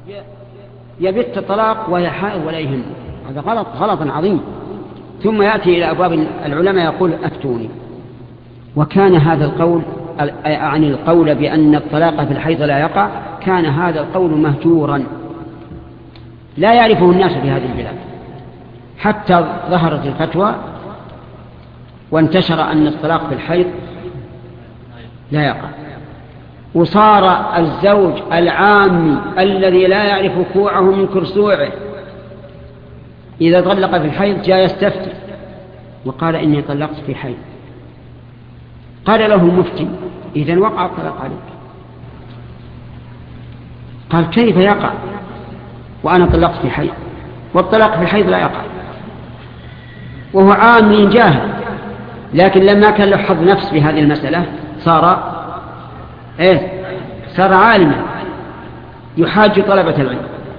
يبت الطلاق وهي حائض ولا يهم، هذا غلط عظيم. ثم يأتي إلى أبواب العلماء يقول أفتوني. وكان هذا القول عن القول بأن الطلاق في الحيض لا يقع، كان هذا القول مهجورا لا يعرفه الناس في هذه البلاد، حتى ظهرت الفتوى وانتشر أن الطلاق في الحيض لا يقع، وصار الزوج العامي الذي لا يعرف كوعه من كرسوعه إذا طلق في الحيض جاء يستفتي وقال إني طلقت في حيض. قال له المفتي إذن وقع الطلاق عليك. قال كيف يقع وأنا طلقت في حيض؟ والطلاق في الحيض لا يقع، وهو عامي جاهل. لكن لما كان له حظ نفس في هذه المسألة صار عالما يحاج طلبة العلم.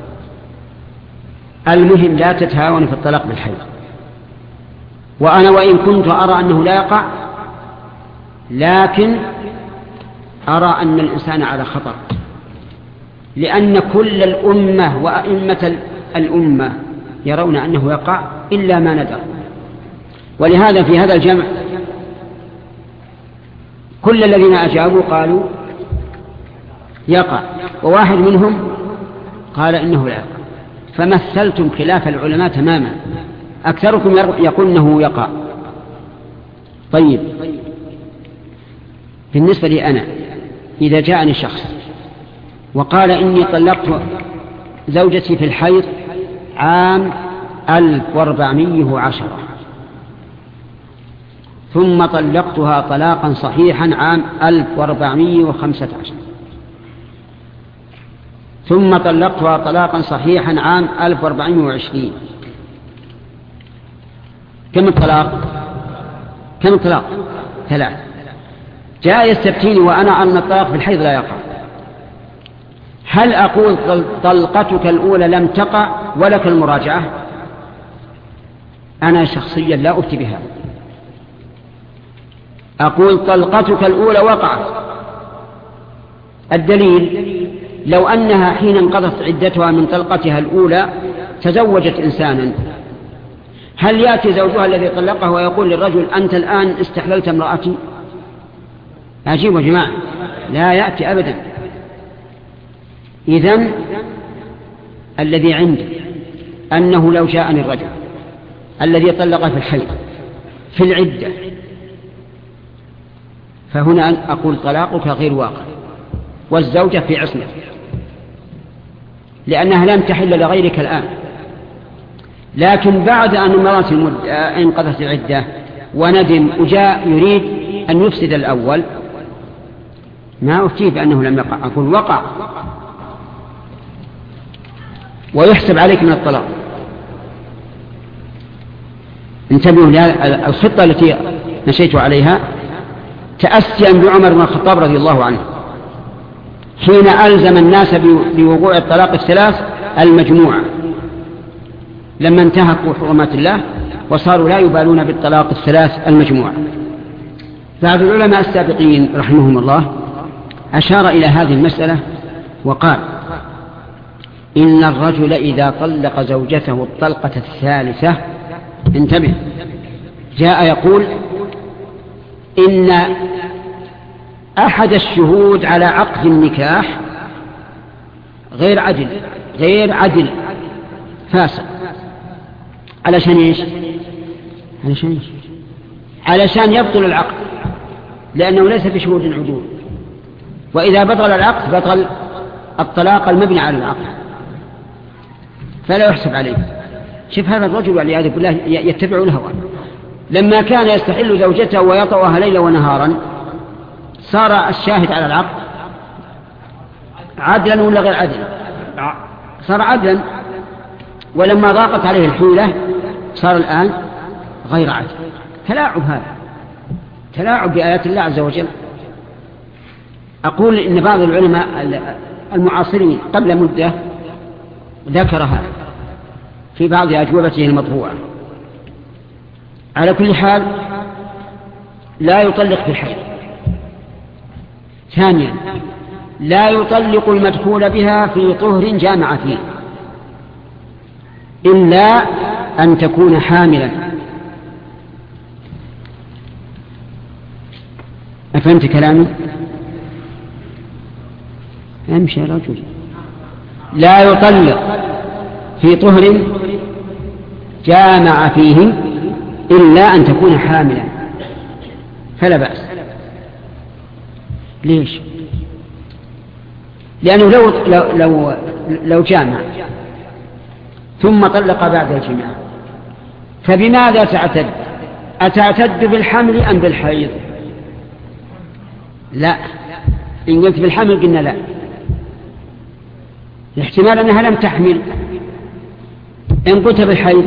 المهم لا تتهاون في الطلاق بالحيض. وأنا وإن كنت أرى أنه لا يقع، لكن أرى أن الإنسان على خطر، لأن كل الأمة وأئمة الأمة يرون أنه يقع إلا ما ندر. ولهذا في هذا الجمع كل الذين أجابوا قالوا يقع، وواحد منهم قال إنه لا يقع. فمثلتم خلاف العلماء تماما، أكثركم يقول إنه يقع. طيب، بالنسبة لي أنا إذا جاءني شخص وقال إني طلقت زوجتي في الحيض عام 1410 ثم طلقتها طلاقا صحيحا عام 1415 ثم طلقتها طلاقا صحيحا عام 1420، كم الطلاق؟ 3. جاء يستفتيني وأنا أن الطلاق في الحيض لا يقع، هل أقول طلقتك الأولى لم تقع ولك المراجعة؟ أنا شخصيا لا أفتي بها، أقول طلقتك الأولى وقعت. الدليل لو أنها حين انقضت عدتها من طلقتها الأولى تزوجت إنسانا، هل يأتي زوجها الذي طلقه ويقول للرجل أنت الآن استحللت امرأتي؟ أجيب يا جماعة، لا يأتي أبدا. إذن الذي عندي أنه لو جاءني الرجل الذي طلق في الحيض في العدة، فهنا أقول طلاقك غير واقع والزوجة في عصمتك، لأنها لم تحل لغيرك الآن. لكن بعد أن مرت انقضت العدة وندم وجاء يريد أن يفسد الأول، ما أفتيه بأنه لم يقع، أقول وقع ويحسب عليك من الطلاق. انتبهوا للخطة التي نشيت عليها تأسيا بعمر بن الخطاب رضي الله عنه حين ألزم الناس بوقوع الطلاق الثلاث المجموعة، لما انتهكوا حرمات الله وصاروا لا يبالون بالطلاق الثلاث المجموعة. بعض العلماء السابقين رحمهم الله أشار إلى هذه المسألة وقال إن الرجل إذا طلق زوجته الطلقة الثالثة، انتبه، جاء يقول إن أحد الشهود على عقد النكاح غير عدل فاسق. علشان إيش؟ علشان يبطل العقد، لأنه ليس بشهود عدول، وإذا بطل العقد بطل الطلاق المبني على العقد، فلا يحسب عليه. شوف هذا الرجل والعياذ بالله يتبع الهوى، لما كان يستحل زوجته ويطأها ليلا ونهارا صار الشاهد على العقد عدلا ولا غير عدل؟ صار عدلا، ولما ضاقت عليه الحيلة صار الآن غير عدل. تلاعب، هذا تلاعب بآيات الله عز وجل. أقول إن بعض العلماء المعاصرين قبل مدة ذكرها في بعض أجوبته المطبوعة. على كل حال لا يطلق في الحيض. ثانيا لا يطلق المدخول بها في طهر جامع فيه إلا أن تكون حاملا. أفهمت كلامي؟ أمشي يا رجل. لا يطلق في طهر جامع فيه إلا أن تكون حاملا، فلا بأس. ليش؟ لأنه لو جامع ثم طلق بعد الجماع فبماذا تعتد؟ أتعتد بالحمل أم بالحيض؟ لا، إن قلت بالحمل قلنا لا، الاحتمال أنها لم تحمل. إن قلت بالحيض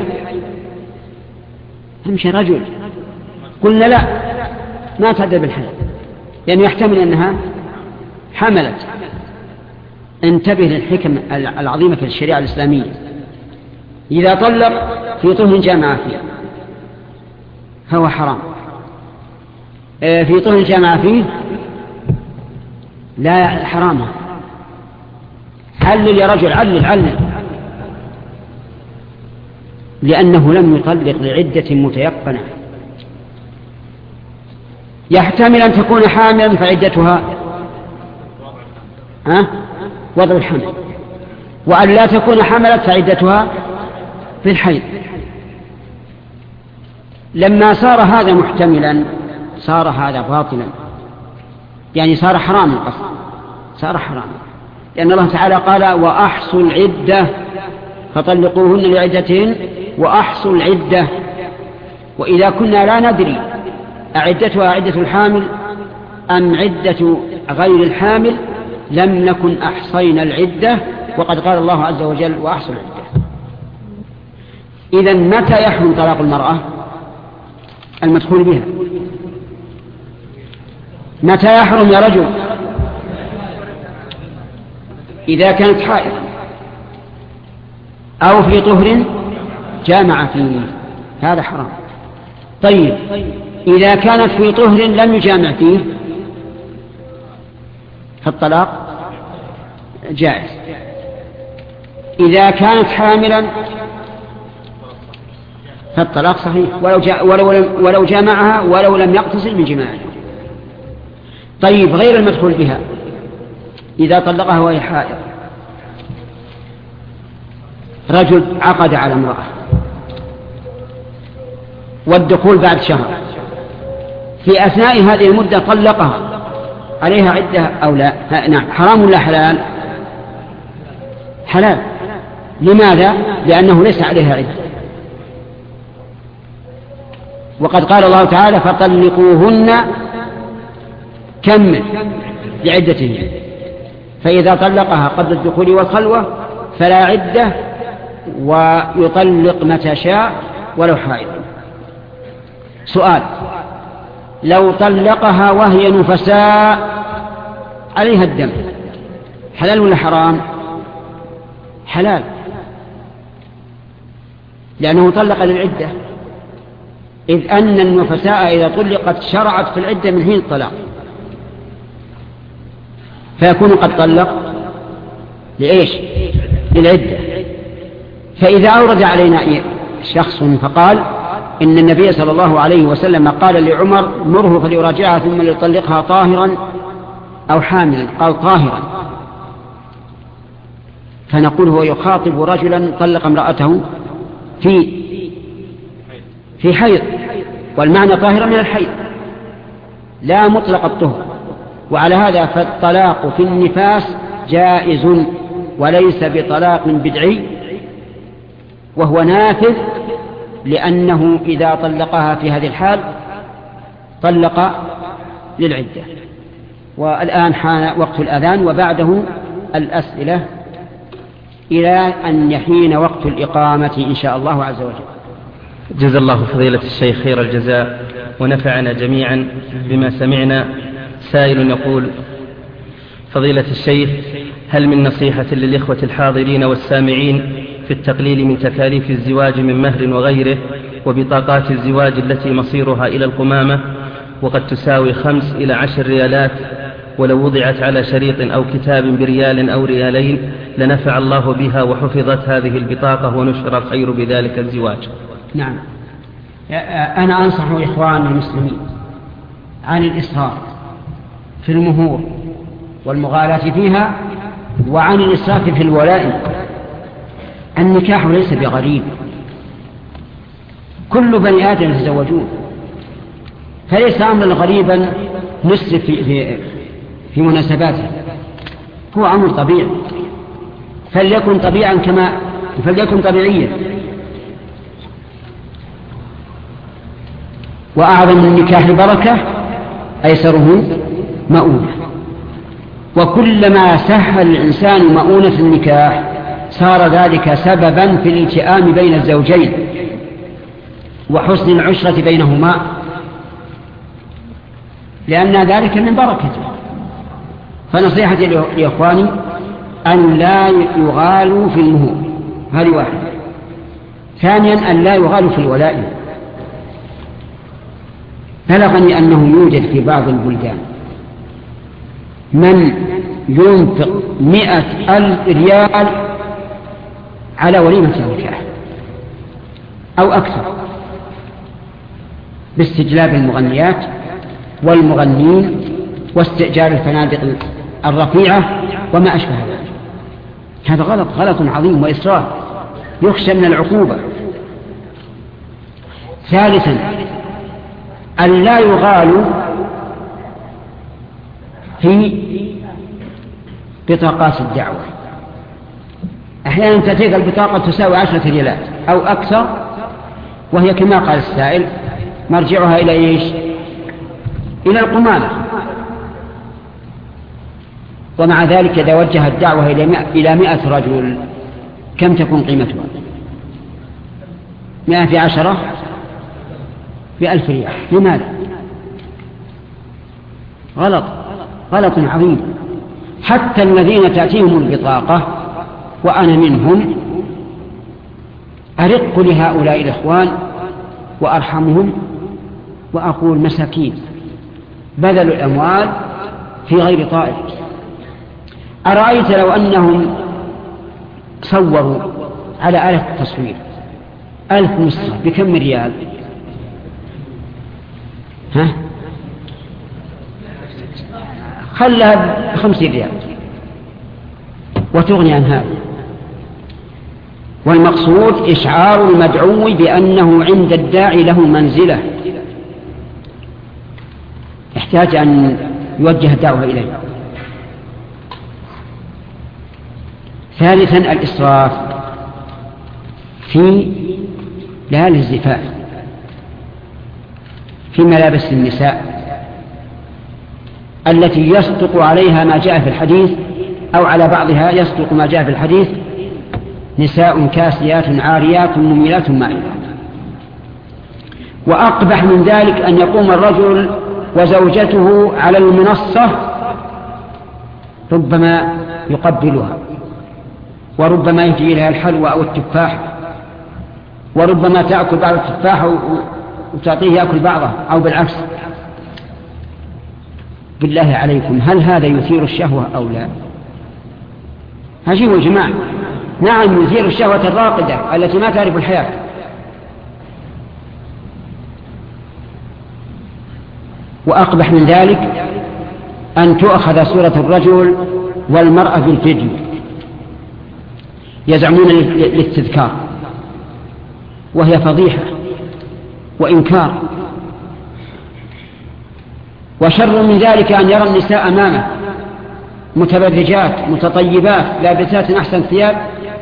همشي رجل، قلنا لا، ما تعتد بالحيض لأنه يحتمل أنها حملت. انتبه للحكم العظيمة في الشريعة الإسلامية. إذا طلق في طهر جامع فيه فهو حرام، في طهر جامع فيه لا حرام. علل يا رجل، علل، لأنه لم يطلق لعدة متيقنة. يحتمل أن تكون حاملا فعدتها وضع الحمل، وأن لا تكون حملت فعدتها في الحيض. لما صار هذا محتملا صار هذا باطلا، يعني صار حراما القصد، صار حراما، لأن الله تعالى قال وأحصوا العدة فطلقوهن لعدتهن وأحصوا العدة. وإذا كنا لا ندري أعدتها عدة الحامل أم عدة غير الحامل لم نكن أحصينا العدة، وقد قال الله عز وجل وأحصوا العدة. إذن متى يحرم طلاق المرأة المدخول بها؟ متى يحرم يا رجل؟ إذا كانت حائض أو في طهر جامع فيه، هذا حرام. طيب إذا كانت في طهر لم يجامع فيه فالطلاق جائز. إذا كانت حاملا فالطلاق صحيح ولو جامعها ولو لم يقتصر من جماعها. طيب غير المدخول بها إذا طلقها وهي حائض، رجل عقد على امرأة والدخول بعد شهر، في أثناء هذه المدة طلقها، عليها عدة أو لا؟ نعم. حرام ولا حلال؟ حلال. لماذا؟ لأنه ليس عليها عدة، وقد قال الله تعالى فطلقوهن كمل لعدتهن، فإذا طلقها قبل الدخول والخلوة فلا عدة ويطلق متى شاء ولو حائض. سؤال: لو طلقها وهي نفساء عليها الدم حلال ولا حرام؟ حلال، لأنه طلق للعدة، إذ أن النفساء إذا طلقت شرعت في العدة من حين الطلاق، فيكون قد طلق لإيش؟ للعدة. فإذا أورد علينا شخص فقال إن النبي صلى الله عليه وسلم قال لعمر مره فليراجعها ثم ليطلقها طاهرا أو حاملا، قال طاهرا، فنقول هو يخاطب رجلا طلق امرأته في حيض، والمعنى طاهرا من الحيض لا مطلق الطهر. وعلى هذا فالطلاق في النفاس جائز وليس بطلاق بدعي، وهو نافذ، لأنه إذا طلقها في هذه الحال طلق للعدة. والآن حان وقت الأذان وبعده الأسئلة إلى أن يحين وقت الإقامة إن شاء الله عز وجل. جزا الله فضيلة الشيخ خير الجزاء ونفعنا جميعا بما سمعنا. سائل يقول: فضيلة الشيخ، هل من نصيحة للإخوة الحاضرين والسامعين في التقليل من تكاليف الزواج من مهر وغيره وبطاقات الزواج التي مصيرها إلى القمامة وقد تساوي 5 إلى 10 ريالات، ولو وضعت على شريط أو كتاب بريال أو ريالين لنفع الله بها وحفظت هذه البطاقة ونشر الخير بذلك الزواج. نعم، أنا أنصح إخوان المسلمين عن الإسراف في المهور والمغالاة فيها، وعن الإسراف في الولائم. النكاح ليس بغريب، كل بني آدم يتزوجون، فليس أمرا غريبا نسرف في مناسباته، هو أمر طبيعي، فليكن طبيعيا. وأعظم النكاح بركة أيسره مؤونة، وكلما سهل الإنسان مؤونة النكاح صار ذلك سببا في الالتئام بين الزوجين وحسن العشرة بينهما، لأن ذلك من بركته. فنصيحتي لإخواني أن لا يغالوا في المهور، هذه واحدة. ثانيا أن لا يغالوا في الولائم. بلغني أنه يوجد في بعض البلدان من ينفق 100,000 ريال على وليمة النكاح أو أكثر، باستجلاب المغنيات والمغنين واستئجار الفنادق الرفيعة وما أشبه ذلك. هذا غلط عظيم وإسراف يخشى من العقوبة. ثالثا أن لا يغالوا في بطاقات الدعوة. أحيانا تأتيك البطاقة تساوي 10 ريالات أو أكثر، وهي كما قال السائل مرجعها إلى إيش؟ إلى القمامة. ومع ذلك إذا وجه الدعوة إلى 100 رجل كم تكون قيمتها؟ 100 في 10 ب1000 ريال. لماذا؟ غلط عظيم. حتى الذين تأتيهم البطاقة وأنا منهم أرق لهؤلاء الإخوان وأرحمهم وأقول مساكين بذلوا الأموال في غير طائل. أرأيت لو أنهم صوروا على آلة التصوير 1000 نسخة بكم ريال؟ خلها ب50 ريال وتغني عن هذا. والمقصود إشعار المدعو بأنه عند الداعي له منزلة، يحتاج أن يوجه الدعوة إليه. ثالثا الإسراف في ليالي الزفاف، في ملابس النساء التي يصدق عليها ما جاء في الحديث، أو على بعضها يصدق ما جاء في الحديث: نساء كاسيات عاريات مميلات مائلات. وأقبح من ذلك أن يقوم الرجل وزوجته على المنصة ربما يقبلها، وربما يجي لها الحلوى أو التفاح، وربما تأكل بعض التفاح وتعطيه يأكل بعضه، أو بالعكس. بالله عليكم، هل هذا يثير الشهوة أو لا؟ هجيبوا يا جماعة. نعم، يثير الشهوة الراقدة التي ما تعرف الحياة. وأقبح من ذلك أن تؤخذ صورة الرجل والمرأة بالفيديو، يزعمون للتذكار، وهي فضيحة وإنكار. وشر من ذلك أن يرى النساء أمامه متبرجات متطيبات لابسات أحسن ثياب،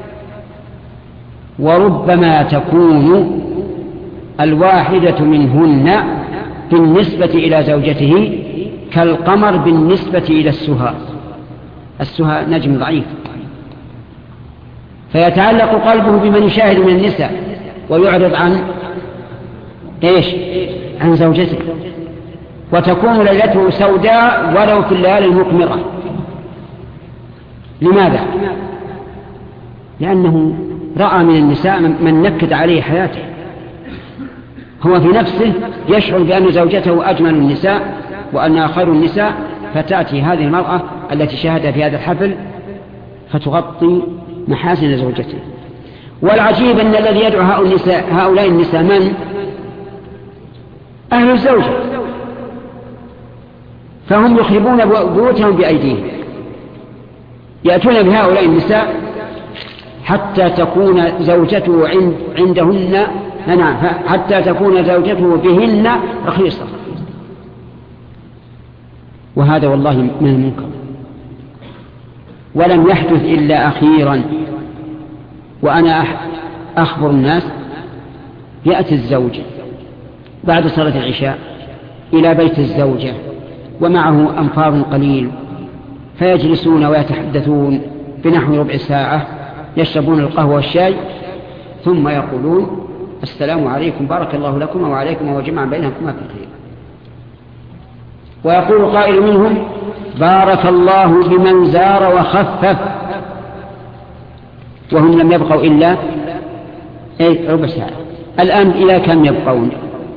وربما تكون الواحدة منهن بالنسبة إلى زوجته كالقمر بالنسبة إلى السهى نجم ضعيف، فيتعلق قلبه بمن يشاهد من النساء ويعرض عن زوجته، وتكون ليلته سوداء ولو في الليالي المقمرة. لماذا؟ لأنه رأى من النساء من نكد عليه حياته، هو في نفسه يشعر بأن زوجته أجمل النساء وأنها خير النساء، فتأتي هذه المرأة التي شاهد في هذا الحفل فتغطي محاسن زوجته. والعجيب أن الذي يدعو هؤلاء النساء من؟ أهل الزوجة، فهم يخربون بيوتهم بأيديهم، يأتون بهؤلاء النساء حتى تكون زوجته عندهن، حتى تكون زوجته بهن رخيصة. وهذا والله من المنكر، ولم يحدث إلا أخيرا. وأنا أخبر الناس، يأتي الزوج بعد صلاة العشاء إلى بيت الزوجة ومعه أنفار قليل، فيجلسون ويتحدثون بنحو ربع ساعة، يشربون القهوة والشاي، ثم يقولون السلام عليكم بارك الله لكم وعليكم وجمع بينكم في الخير. ويقول قائل منهم بارك الله بمن زار وخفف، وهم لم يبقوا إلا ربع ساعة. الآن إلى كم يبقون؟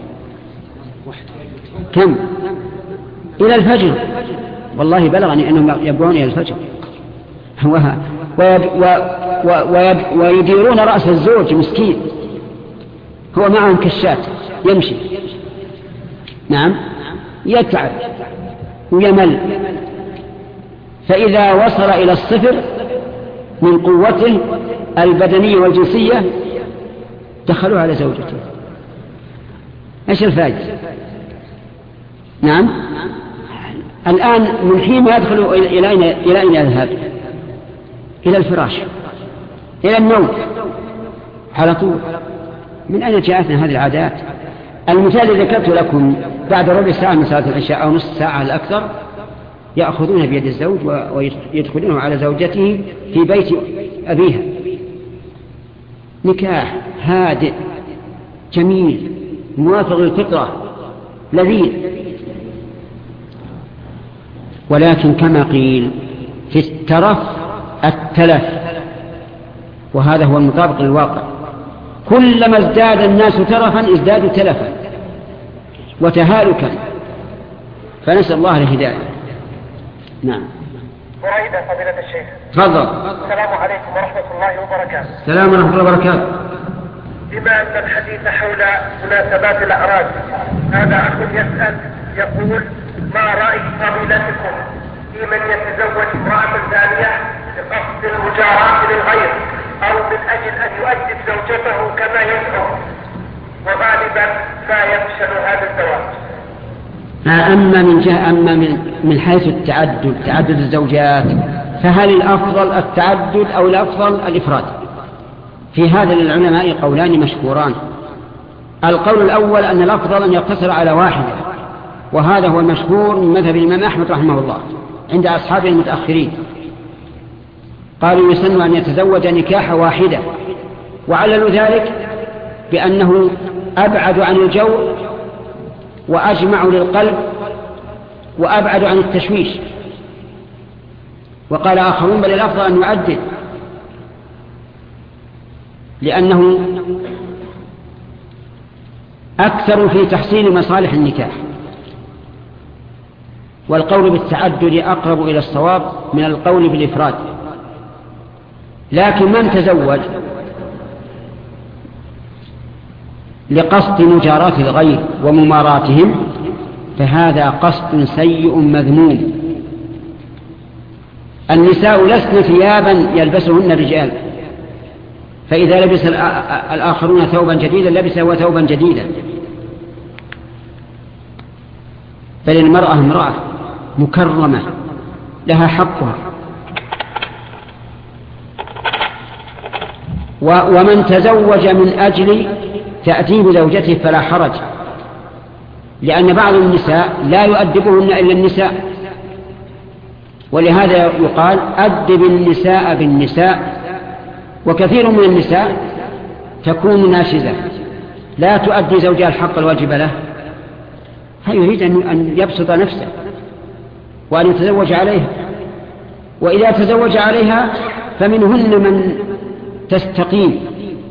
كم؟ إلى الفجر. والله بلغني أنهم يبقون إلى الفجر، ويديرون رأس الزوج مسكين، هو معهم كشات يمشي، نعم، يتعب ويمل، فإذا وصل إلى الصفر من قوته البدنية والجنسية دخلوا على زوجته. ايش الفائدة؟ نعم، الآن من حين يدخل إلى أين يذهب؟ إلى الفراش، إلى النوم على طول. من أين جاءتنا هذه العادات؟ المثال الذي ذكرت لكم بعد ربع ساعة من صلاة العشاء أو نصف ساعة الأكثر يأخذون بيد الزوج ويدخلونه على زوجته في بيت أبيها. نكاح هادئ جميل موافق للفطرة لذيذ. ولكن كما قيل في الترف التلف، وهذا هو المطابق للواقع. كلما ازداد الناس ترفا ازدادوا تلفا وتهالكا، فنسأل الله الهداية. نعم. أريد فضيلة الشيخ. تفضل. السلام عليكم ورحمة الله وبركاته. السلام ورحمة الله وبركاته. بما أن الحديث حول مناسبات الأعراس، هذا أخ يسأل يقول ما رأي فضيلتكم في من يتزوج امرأة ثانية بقصد المجاراة للغير أو من أجل أن يؤدب زوجته كما يزعم، وغالبا ما يفشل هذا الزواج؟ أما من حيث تعدد الزوجات، فهل الأفضل التعدد أو الأفضل الإفراد؟ في هذا للعلماء قولان مشهوران. القول الأول أن الأفضل أن يقتصر على واحدة، وهذا هو المشهور من مذهب الإمام أحمد رحمه الله عند أصحابه المتأخرين. قالوا يسن أن يتزوج نكاح واحدة، وعللوا ذلك بأنه أبعد عن الجو وأجمع للقلب وأبعد عن التشويش. وقال آخرون بل الأفضل أن يعدد، لأنه أكثر في تحصيل مصالح النكاح. والقول بالتعدد أقرب إلى الصواب من القول بالإفراد. لكن من تزوج لقصد مجاراة الغير ومماراتهم فهذا قصد سيء مذموم. النساء لسن ثيابا يلبسهن الرجال، فإذا لبس الآخرون ثوبا جديدا لبس هو ثوبا جديدا. بل المرأة امرأة مكرمة لها حقها. ومن تزوج من أجل تأديب زوجته فلا حرج، لأن بعض النساء لا يؤدبهن إلا النساء، ولهذا يقال أدب النساء بالنساء. وكثير من النساء تكون ناشزة لا تؤدي زوجها الحق الواجب له، هل يريد أن يبسط نفسه وأن يتزوج عليها، وإذا تزوج عليها فمنهن من تستقيم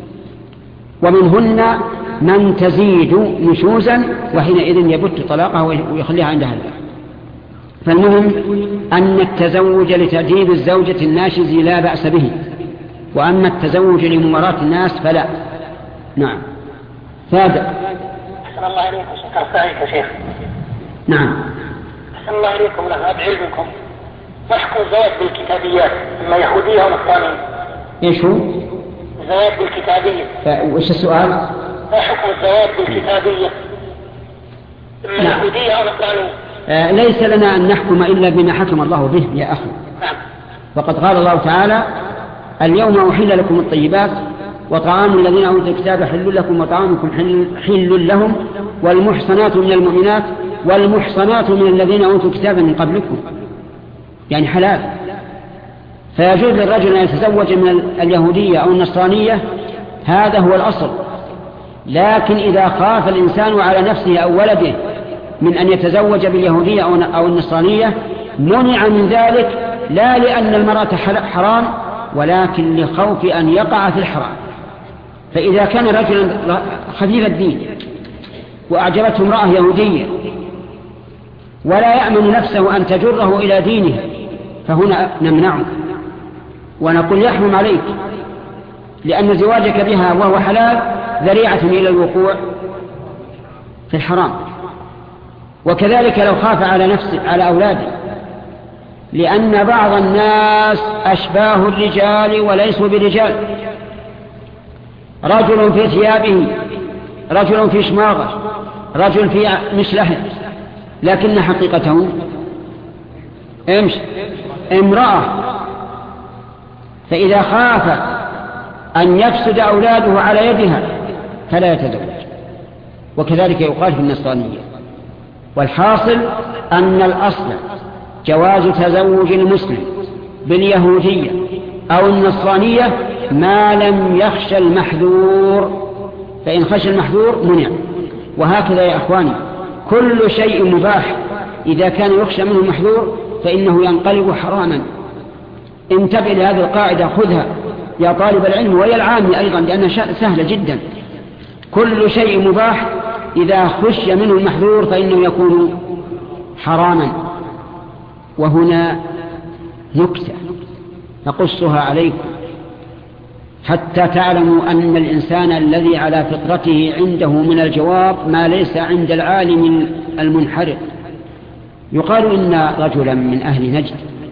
ومنهن من تزيد نشوزا، وحينئذ يبت طلاقها ويخليها عند أهلها. فالمهم أن التزوج لتأديب الزوجة الناشز لا بأس به، وأما التزوج لمماراة الناس فلا. نعم. فادع. أحسن الله إليكم. شكرا سعيد يا شيخ. نعم. أحسن الله إليكم. لها بعلمكم ما حكم الزواج بالكتابيات إما يهودية أو نصرانية؟ إيش هو؟ الزواج بالكتابية. وإيش السؤال؟ ما حكم الزواج بالكتابية إما يهودية أو نصرانية؟ ليس لنا أن نحكم إلا بما حكم الله به يا أخي. نعم. وقد قال الله تعالى: اليوم أحل لكم الطيبات وطعام الذين أوتوا الكتاب حل لكم وطعامكم حل لهم والمحصنات من المؤمنات والمحصنات من الذين أوتوا الكتاب من قبلكم، يعني حلال. فيجوز للرجل أن يتزوج من اليهودية أو النصرانية، هذا هو الأصل. لكن إذا خاف الإنسان على نفسه أو ولده من أن يتزوج باليهودية أو النصرانية منع من ذلك، لا لأن المرأة حرام ولكن لخوف أن يقع في الحرام. فإذا كان رجلا خفيف الدين وأعجبته امرأة يهودية ولا يأمن نفسه أن تجره إلى دينه، فهنا نمنعه ونقول يحرم عليك، لأن زواجك بها وهو حلال ذريعة إلى الوقوع في الحرام. وكذلك لو خاف على نفسه على أولاده، لأن بعض الناس أشباه الرجال وليسوا برجال، رجل في ثيابه، رجل في شماغه، رجل في مشلحه، لكن حقيقته امرأة. فإذا خاف أن يفسد أولاده على يدها فلا يتزوج. وكذلك يقال في النصرانية. والحاصل أن الأصل جواز تزوج المسلم باليهودية أو النصرانية ما لم يخشى المحذور، فإن خشى المحذور منع. وهكذا يا أخواني كل شيء مباح إذا كان يخشى منه المحذور فإنه ينقلب حراما. انتبه لهذه القاعدة، خذها يا طالب العلم ويا العام أيضا، لأنها سهلة جدا. كل شيء مباح إذا خشي منه المحذور فإنه يكون حراما. وهنا نكتة نقصها عليكم حتى تعلموا أن الإنسان الذي على فطرته عنده من الجواب ما ليس عند العالم المنحرف. يقال إن رجلا من أهل نجد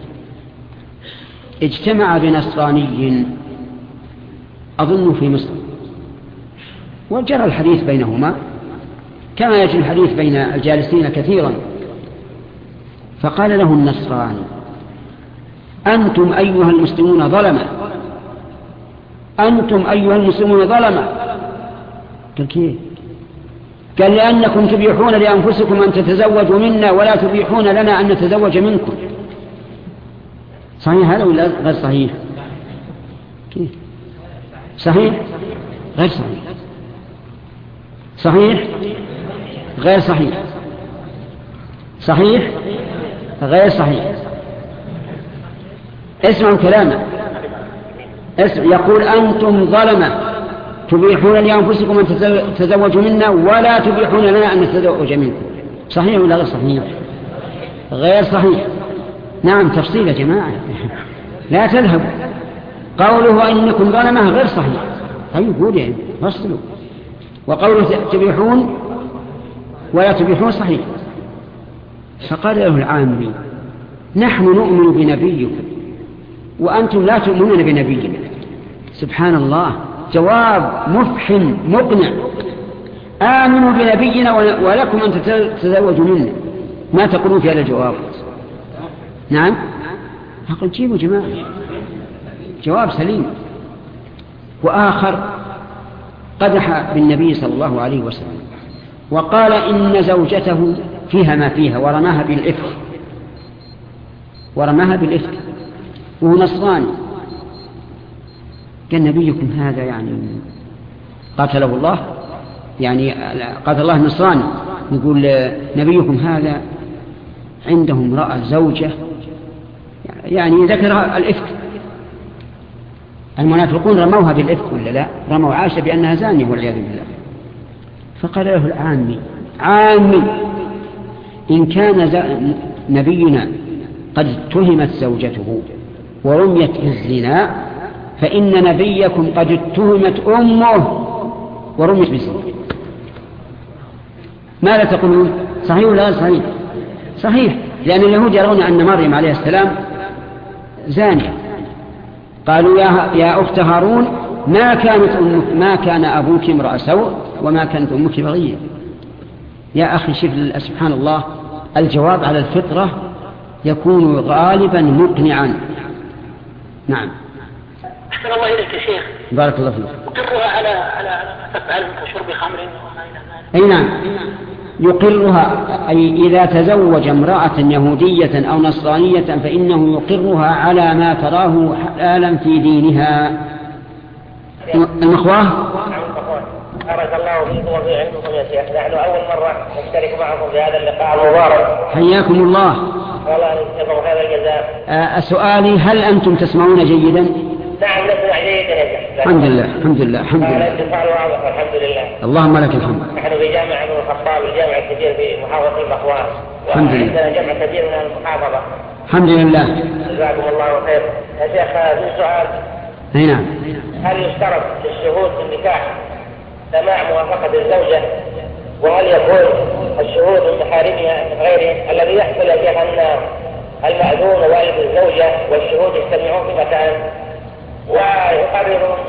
اجتمع بنصراني أظن في مصر، وجرى الحديث بينهما كما يجري الحديث بين الجالسين كثيرا. فقال له النصراني: أنتم أيها المسلمون ظلمة، أنتم أيها المسلمون ظلمة. قال كيف؟ قال: لأنكم تبيحون لأنفسكم أن تتزوجوا منا ولا تبيحون لنا أن نتزوج منكم. صحيح هذا ولا غير صحيح؟ كيف؟ صحيح؟ غير صحيح. صحيح؟ غير صحيح. صحيح؟ غير صحيح. اسمعوا كلامه. يقول: أنتم ظلمة تبيحون لأنفسكم أن تتزوجوا منا ولا تبيحون لنا أن نتزوج منكم. صحيح ولا غير صحيح؟ غير صحيح. نعم، تفصيل يا جماعة لا تذهبوا. قوله إنكم ظلمة غير صحيح. طيب قول يعني فصلوا. وقوله تبيحون ولا تبيحون صحيح. فقال له العامي: نحن نؤمن بنبيكم وأنتم لا تؤمنون بنبينا. سبحان الله، جواب مفحم مقنع. آمنوا بنبينا ولكم أن تتزوجوا منا. ما تقولون في هذا الجواب؟ نعم، أقول جيبوا جماعة جواب سليم. وآخر قدح بالنبي صلى الله عليه وسلم وقال إن زوجته فيها ما فيها ورماها بالإفك وهو نصراني. قال: نبيكم هذا يعني قاتله الله، يعني قاتل الله النصراني، يقول نبيكم هذا عنده امرأة زوجة، يعني ذكر الإفك. المنافقون رموها بالإفك ولا لا؟ رموا عائشة بأنها زانية والعياذ بالله. فقال له العامي: عامي، إن كان نبينا قد اتهمت زوجته ورميت بالزنا، فإن نبيكم قد اتهمت أمه ورميت بالزنا. ماذا تقولون؟ صحيح ولا صحيح؟ صحيح، لأن اليهود يرون أن مريم عليه السلام زانية. قالوا يا أخت هارون ما كان أبوك امرأ سوء وما كانت أمك بغية. يا أخي شوف سبحان الله، الجواب على الفطرة يكون غالبا مقنعا. نعم. أحسن الله إليك يا شيخ. بارك الله فيك. يقرها على ما تفعل كشرب خمر وما إلى ذلك. أي نعم، يقرها، أي إذا تزوج امرأة يهودية أو نصرانية فإنه يقرها على ما تراه حلالا في دينها. المخواه. بارك الله فيكم وفي علمكم يا شيخ. نحن أول مرة نشترك معكم في هذا اللقاء المبارك. حياكم الله. والله يجزاكم خير الجزاء. سؤالي، هل أنتم تسمعون جيدا؟ نعم نسمع جيدا يا شيخ. الحمد لله الحمد لله الحمد لله. الاتصال واضح والحمد لله. اللهم لك الحمد. نحن في جامع ابن الخطاب، الجامع الكبير في محافظة البخوان، الحمد لله. وعندنا جمع كبير من المحافظة. الحمد لله. جزاكم الله خير. يا شيخ في سؤال. نعم. هل يشترط في الشهود في النكاح سماع موافقة الزوجة؟ وهل يكون الشهود من محارمها من غيرهم؟ الذي يحصل يا شيخ أن المأذون والد الزوجة والشهود يجتمعون في مكان ويقررون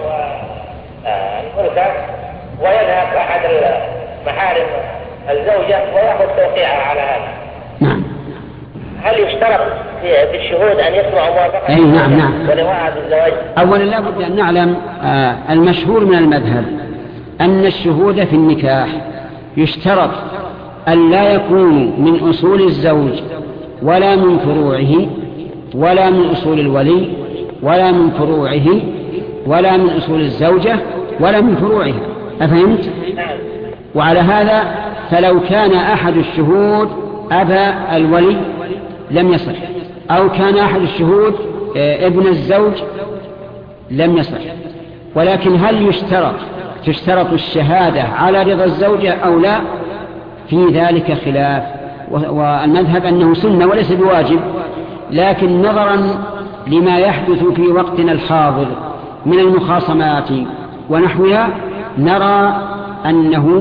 الملكة ويذهب أحد محارم الزوجة ويأخذ توقيعها على هذا. نعم. هل يشترط في الشهود أن يسمعوا موافقة الزوجة نعم. ولواء الزواج؟ أولا لا بد أن نعلم المشهور من المذهب أن الشهود في النكاح يشترط أن لا يكونوا من أصول الزوج ولا من فروعه ولا من أصول الولي ولا من فروعه ولا من أصول الزوجة ولا من فروعها. أفهمت؟ وعلى هذا فلو كان أحد الشهود أبا الولي لم يصح، أو كان أحد الشهود ابن الزوج لم يصح. ولكن هل تشترط الشهادة على رضا الزوجة أو لا؟ في ذلك خلاف، والمذهب أنه سنة وليس بواجب، لكن نظرا لما يحدث في وقتنا الحاضر من المخاصمات ونحوها نرى أنه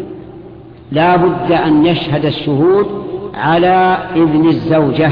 لا بد أن يشهد الشهود على إذن الزوجة.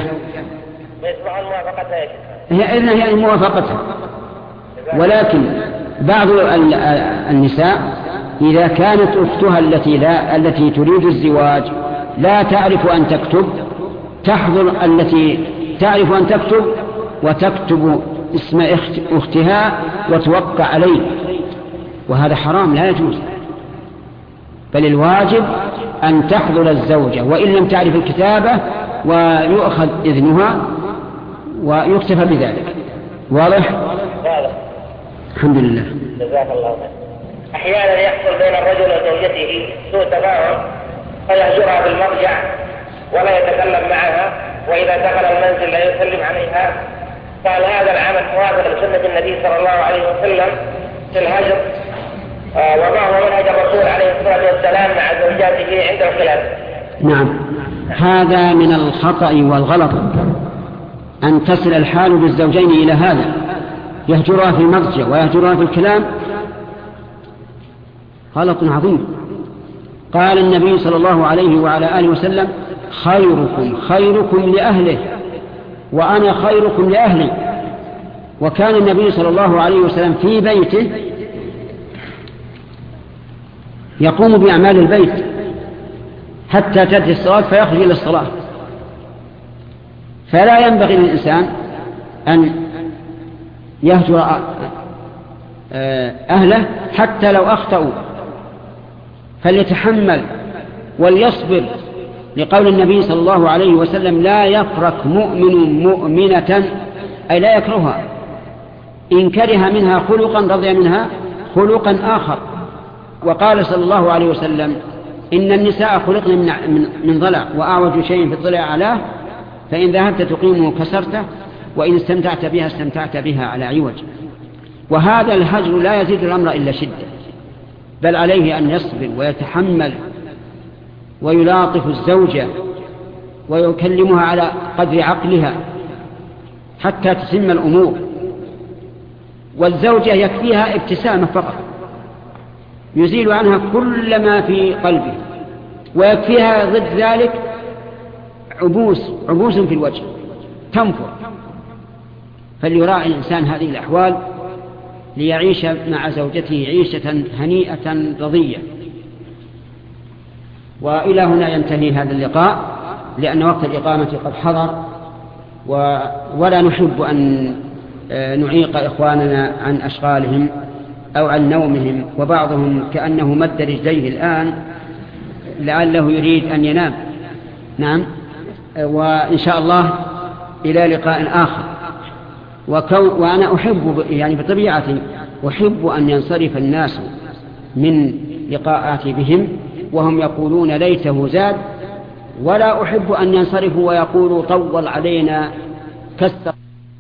هي موافقتها. ولكن بعض النساء إذا كانت أختها التي تريد الزواج لا تعرف أن تكتب، تحضر التي تعرف أن تكتب وتكتب اسم أختها وتوقع عليه، وهذا حرام لا يجوز. بل الواجب أن تحضر الزوجة وإن لم تعرف الكتابة ويؤخذ إذنها ويكتفى بذلك. واضح؟ الحمد لله. جزاك الله خير. أحيانا يحصل بين الرجل وزوجته سوء تفاهم فيهجرها بالمضجع ولا يتكلم معها، وإذا دخل المنزل لا يسلم عليها. قال هذا العمل موافق لسنة النبي صلى الله عليه وسلم في الهجر، وما هو منهج الرسول عليه الصلاة والسلام مع زوجاته عند الخلاف؟ نعم، هذا من الخطأ والغلط أن تصل الحال بالزوجين إلى هذا، يهجرها في المضجع ويهجرها في الكلام، غلط عظيم. قال النبي صلى الله عليه وعلى آله وسلم خيركم خيركم لأهله وأنا خيركم لأهلي. وكان النبي صلى الله عليه وسلم في بيته يقوم بأعمال البيت حتى تأتي الصلاة فيخرج إلى الصلاة. فلا ينبغي للإنسان أن يهجر أهله حتى لو أخطأوا، فليتحمل وليصبر، لقول النبي صلى الله عليه وسلم لا يفرق مؤمن مؤمنة، أي لا يكرهها، إن كره منها خلقا رضي منها خلقا آخر. وقال صلى الله عليه وسلم إن النساء خلقن من ضلع، وأعوج شيء في الضلع علاه، فإن ذهبت تقيمه كسرته، وإن استمتعت بها استمتعت بها على عوج. وهذا الهجر لا يزيد الأمر إلا شدة، بل عليه أن يصبر ويتحمل ويلاطف الزوجة ويكلمها على قدر عقلها حتى تتم الأمور. والزوجة يكفيها ابتسامة فقط يزيل عنها كل ما في قلبه، ويكفيها ضد ذلك عبوس في الوجه تنفر. فليراعي الإنسان هذه الأحوال ليعيش مع زوجته عيشة هنيئة رضية. وإلى هنا ينتهي هذا اللقاء لأن وقت الإقامة قد حضر، ولا نحب أن نعيق إخواننا عن أشغالهم أو عن نومهم، وبعضهم كأنه مد رجليه الآن لعله يريد أن ينام. نعم، وإن شاء الله إلى لقاء آخر. وأنا أحب يعني بطبيعتي أحب أن ينصرف الناس من لقاءاتي بهم وهم يقولون ليته زاد، ولا أحب أن ينصرفوا ويقولوا طول علينا كسر.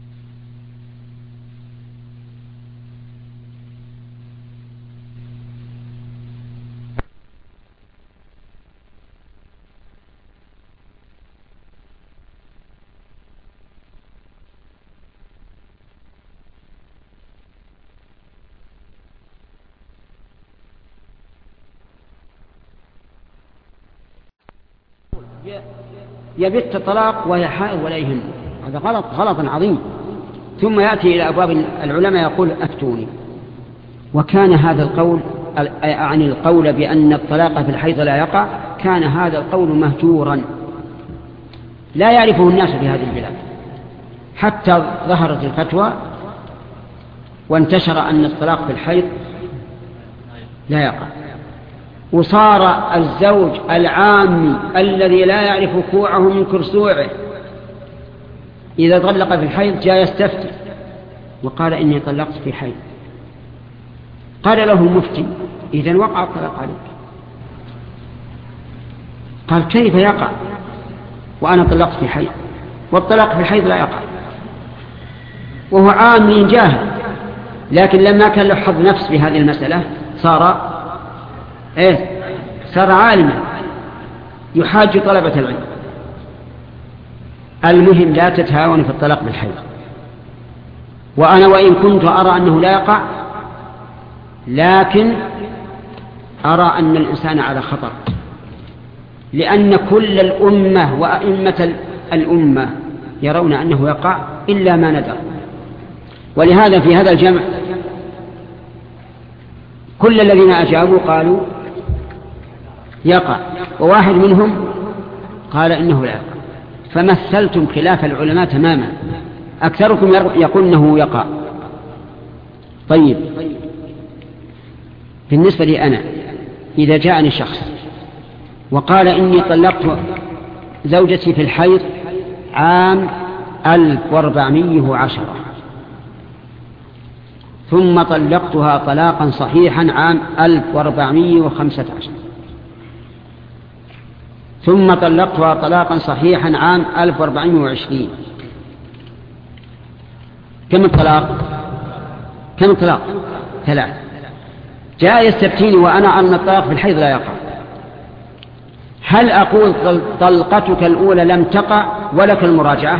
يبت الطلاق وهي حائض ولا يهم، هذا غلط عظيم. ثم يأتي إلى أبواب العلماء يقول أفتوني. وكان هذا القول عن القول بأن الطلاق في الحيض لا يقع، كان هذا القول مهجورا لا يعرفه الناس في هذه البلاد، حتى ظهرت الفتوى وانتشر أن الطلاق في الحيض لا يقع. وصار الزوج العامي الذي لا يعرف كوعه من كرسوعه إذا طلق في الحيض جاء يستفتي وقال إني طلقت في حيض. قال له المفتي إذن وقع الطلاق عليك. قال كيف يقع وأنا طلقت في حيض؟ والطلاق في الحيض لا يقع. وهو عامي جاهل، لكن لما كان له حظ نفس في هذه المسألة صار عالما يحاج طلبة العلم. المهم لا تتهاون في الطلاق بالحيض. وأنا وإن كنت أرى أنه لا يقع، لكن أرى أن الإنسان على خطر، لأن كل الأمة وأئمة الأمة يرون أنه يقع إلا ما ندر. ولهذا في هذا الجمع كل الذين أجابوا قالوا يقع، وواحد منهم قال إنه لا يقع. فمثلتم خلاف العلماء تماما. أكثركم يقول إنه يقع. طيب، بالنسبة لي أنا إذا جاءني شخص وقال إني طلقت زوجتي في الحيض عام 1410 ثم طلقتها طلاقا صحيحا عام 1415 ثم طلقتها طلاقا صحيحا عام 1420. كم الطلاق؟ 3. جاء يستفتيني وأنا أن الطلاق في الحيض لا يقع. هل أقول طلقتك الأولى لم تقع ولك المراجعة؟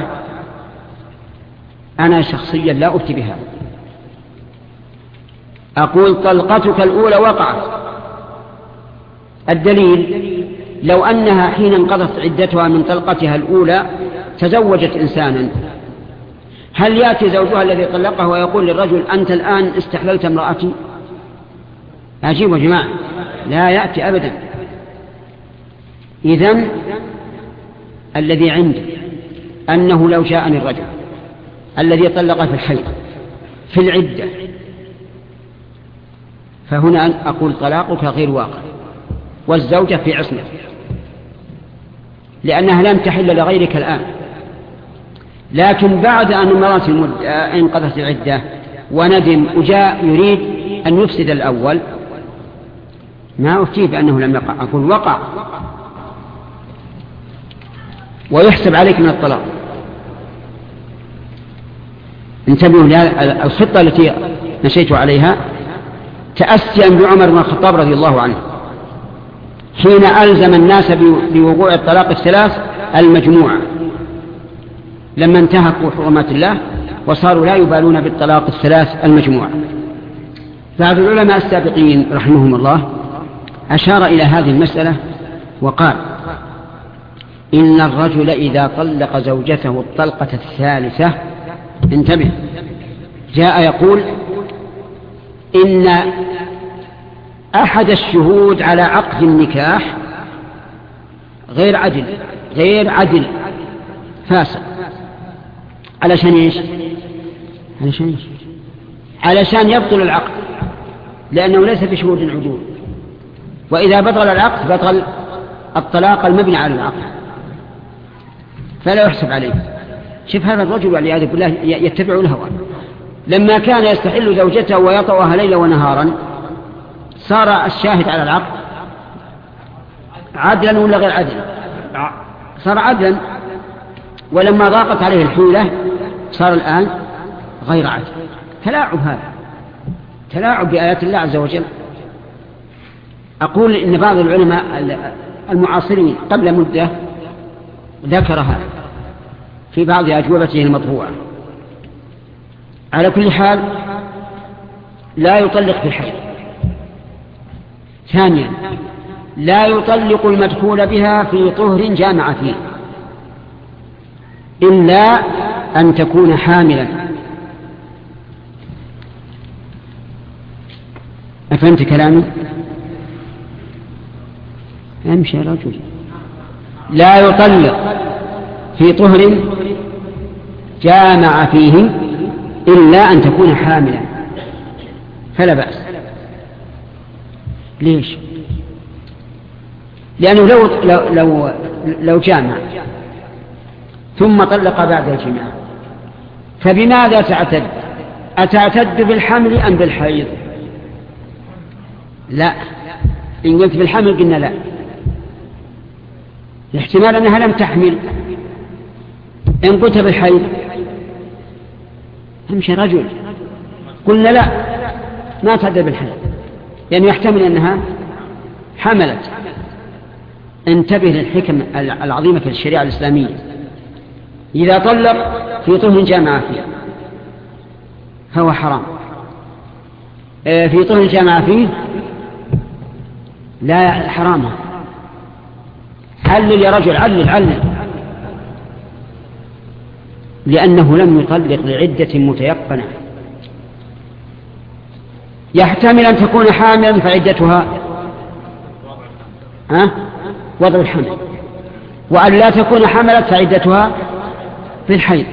أنا شخصيا لا أفتي بها. أقول طلقتك الأولى وقعت. الدليل لو أنها حين انقضت عدتها من طلقتها الأولى تزوجت إنسانا، هل يأتي زوجها الذي طلقه ويقول للرجل أنت الآن استحللت امرأتي؟ عجيب يا جماعة، لا يأتي أبدا. إذن الذي عندي أنه لو جاءني الرجل الذي طلق في الحيض في العدة، فهنا أقول طلاقك غير واقع والزوجة في عصمة، لأنها لم تحل لغيرك الآن. لكن بعد أن مرت انقضت العدة وندم وجاء يريد أن يفسد الأول، ما أفتيه بأنه لم يقع، أقول وقع ويحسب عليك من الطلاق. انتبهوا الخطة التي نشيت عليها تأسيا بعمر بن الخطاب رضي الله عنه حين ألزم الناس بوقوع الطلاق الثلاث المجموعة لما انتهكوا حرمات الله وصاروا لا يبالون بالطلاق الثلاث المجموعة. بعض العلماء السابقين رحمهم الله أشار إلى هذه المسألة وقال إن الرجل إذا طلق زوجته الطلقة الثالثة، انتبه، جاء يقول إن أحد الشهود على عقد النكاح غير عدل فاسق. علشان إيش؟ علشان يبطل العقد، لأنه ليس بشهود عدول، وإذا بطل العقد بطل الطلاق المبني على العقد، فلا يحسب عليه. شوف هذا الرجل والعياذ بالله يتبع الهوى، لما كان يستحل زوجته ويطأها ليلا ونهارا صار الشاهد على العقد عدلا ولا غير عدل؟ صار عدلا. ولما ضاقت عليه الحيلة صار الآن غير عدل. تلاعب، هذا تلاعب بآيات الله عز وجل. أقول إن بعض العلماء المعاصرين قبل مدة ذكر هذا في بعض أجوبته المطبوعة. على كل حال لا يطلق في الحيض. ثانيا لا يطلق المدخول بها في طهر جامع فيه إلا أن تكون حاملا. أفهمت كلامي؟ أمشي يا رجل. لا يطلق في طهر جامع فيه إلا أن تكون حاملا، فلا بأس. ليش؟ لأنه لو جامع ثم طلق بعد الجماع فبماذا تعتد؟ أتعتد بالحمل أم بالحيض؟ لا. إن قلت بالحمل قلنا لا، الاحتمال أنها لم تحمل. إن قلت بالحيض همشي رجل، قلنا لا، ما تعتد بالحيض لأنه يحتمل أنها حملت. انتبه للحكم العظيمة في الشريعة الإسلامية. إذا طلق في طهر جامع فيه فهو حرام. في طهر جامع فيه لا حرام. علل يا رجل، علل، لأنه لم يطلق لعدة متيقنة. يحتمل أن تكون حاملا فعدتها وضع الحمل، وأن لا تكون حملت فعدتها في الحيض.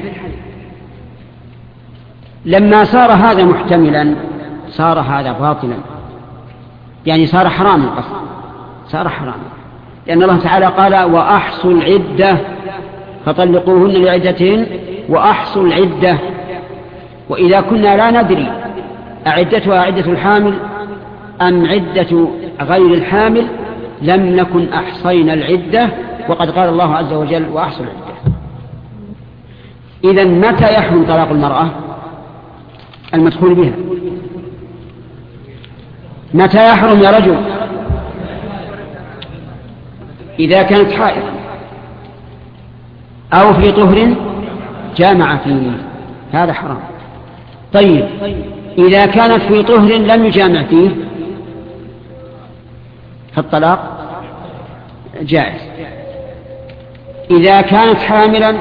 لما صار هذا محتملا صار هذا باطلا، يعني صار حراما قصدا، صار حراما، لأن الله تعالى قال وأحصوا العدة فطلقوهن لعدتهن وأحصوا العدة. وإذا كنا لا ندري أعدتها عدة الحامل أم عدة غير الحامل لم نكن أحصينا العدة، وقد قال الله عز وجل وأحصوا العدة. إذن متى يحرم طلاق المرأة المدخول بها؟ متى يحرم يا رجل؟ إذا كانت حائض أو في طهر جامع فيه، هذا حرام. طيب إذا كانت في طهر لم يجامع فيه فالطلاق جائز. إذا كانت حاملا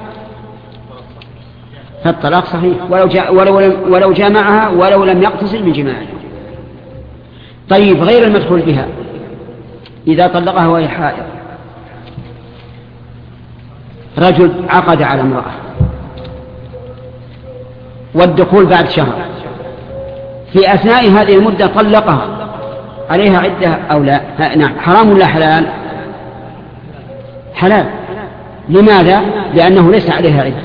فالطلاق صحيح ولو جامعها ولو لم يقتصر من جماعها. طيب غير المدخول بها، إذا طلقها وهي حائض، رجل عقد على امرأة والدخول بعد شهر، في أثناء هذه المدة طلقها، عليها عدة أو لا؟ نعم. حرام ولا حلال؟ حلال. لماذا؟ لأنه ليس عليها عدة،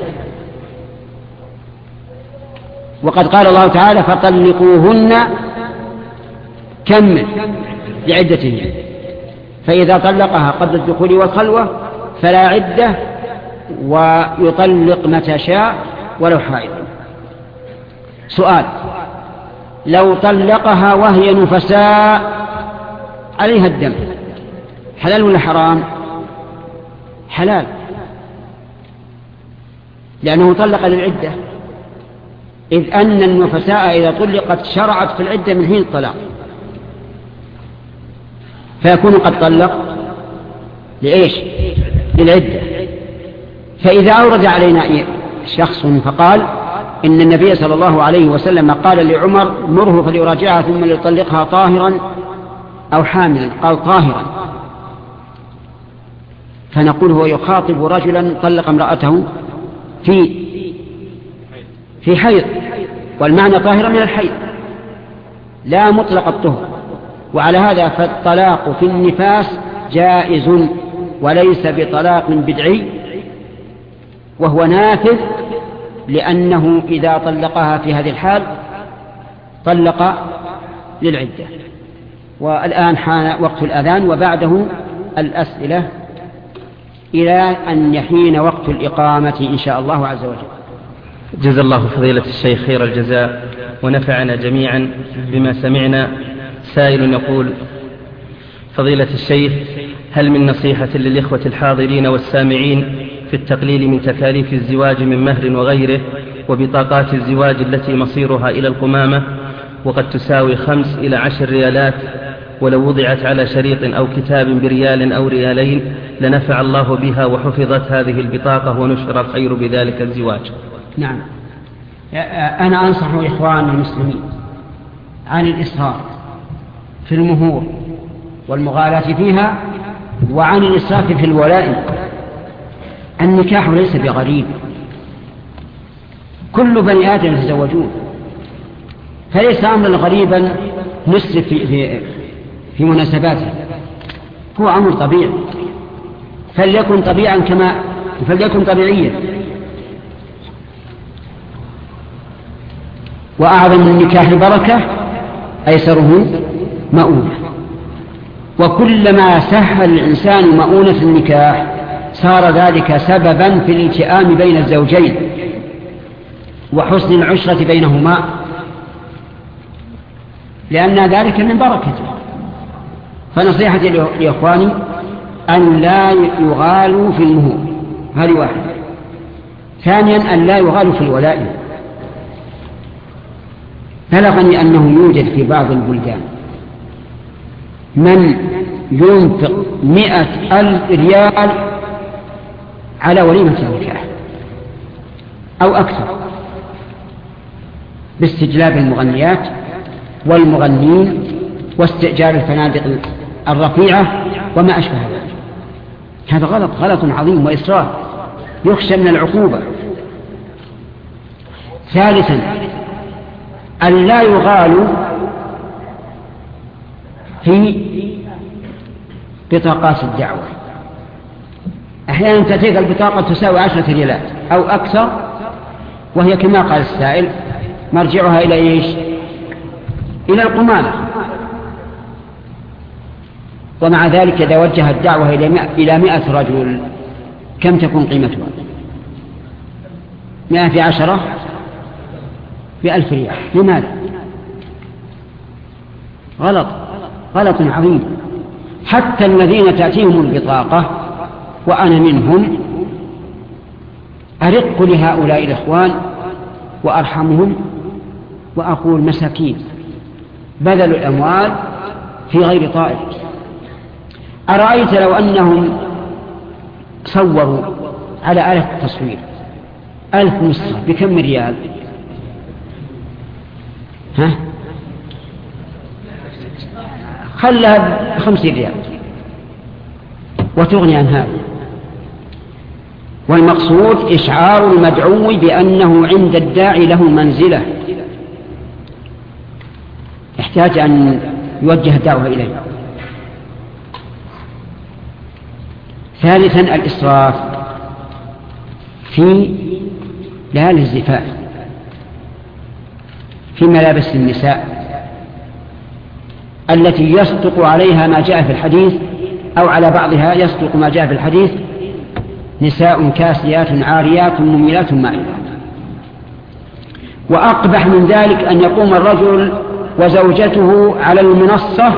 وقد قال الله تعالى فطلقوهن كمل لعدتهن، فإذا طلقها قبل الدخول والخلوة فلا عدة ويطلق متى شاء ولو حائض. سؤال: لو طلقها وهي نفساء عليها الدم، حلال ولا حرام؟ حلال، لأنه طلق للعدة، إذ أن النفساء إذا طلقت شرعت في العدة من حين الطلاق، فيكون قد طلق لإيش؟ للعدة. فإذا أورد علينا شخص فقال إن النبي صلى الله عليه وسلم قال لعمر مره فليراجعها ثم ليطلقها طاهرا أو حاملا، قال طاهرا، فنقول هو يخاطب رجلا طلق امرأته في حيض، والمعنى طاهرا من الحيض لا مطلق الطهر. وعلى هذا فالطلاق في النفاس جائز وليس بطلاق بدعي، وهو نافذ، لأنه إذا طلقها في هذه الحال طلق للعدة. والآن حان وقت الأذان وبعده الأسئلة إلى أن يحين وقت الإقامة إن شاء الله عز وجل. جزا الله فضيلة الشيخ خير الجزاء ونفعنا جميعا بما سمعنا. سائل يقول: فضيلة الشيخ، هل من نصيحة للإخوة الحاضرين والسامعين في التقليل من تكاليف الزواج من مهر وغيره وبطاقات الزواج التي مصيرها إلى القمامة وقد تساوي 5 إلى 10 ريالات، ولو وضعت على شريط أو كتاب بريال أو ريالين لنفع الله بها وحفظت هذه البطاقة ونشر الخير بذلك الزواج؟ نعم، أنا أنصح إخوان المسلمين عن الإسراف في المهور والمغالاة فيها، وعن الإسراف في الولائم. النكاح ليس بغريب، كل بني آدم يتزوجون، فليس أمرا غريبا نسرف في مناسباته، هو أمر طبيعي، فليكن طبيعيا. وأعظم النكاح بركة أيسره مؤونة، وكلما سهل الإنسان مؤونة النكاح صار ذلك سببا في الالتئام بين الزوجين وحسن العشرة بينهما، لأن ذلك من بركته. فنصيحتي لإخواني أن لا يغالوا في المهور، هذه واحدة. ثانيا أن لا يغالوا في الولائم. بلغني أنه يوجد في بعض البلدان من ينفق 100,000 ريال على وليمة النكاح أو أكثر، باستجلاب المغنيات والمغنين واستئجار الفنادق الرفيعة وما أشبه ذلك. هذا غلط عظيم وإسراف يخشى من العقوبة. ثالثا أن لا يغالوا في بطاقات الدعوة. أحيانا تأتيك البطاقة تساوي 10 ريالات أو أكثر، وهي كما قال السائل مرجعها إلى إيش؟ إلى القمامة. ومع ذلك إذا وجه الدعوة إلى 100 رجل كم تكون قيمتها؟ 100 في 10 ب1000 ريال. لماذا؟ غلط عظيم. حتى الذين تأتيهم البطاقة وأنا منهم أرق لهؤلاء الإخوان وأرحمهم وأقول مساكين بذلوا الأموال في غير طائل. أرأيت لو أنهم صوروا على آلة التصوير 1000 نسخة بكم ريال؟ خلها ب50 ريال وتغني عن هذا. والمقصود إشعار المدعو بأنه عند الداعي له منزلة، يحتاج أن يوجه الدعوة إليه. ثالثا الإسراف في ليالي الزفاف في ملابس النساء التي يصدق عليها ما جاء في الحديث، أو على بعضها يصدق ما جاء في الحديث: نساء كاسيات عاريات مميلات مائلات. وأقبح من ذلك أن يقوم الرجل وزوجته على المنصة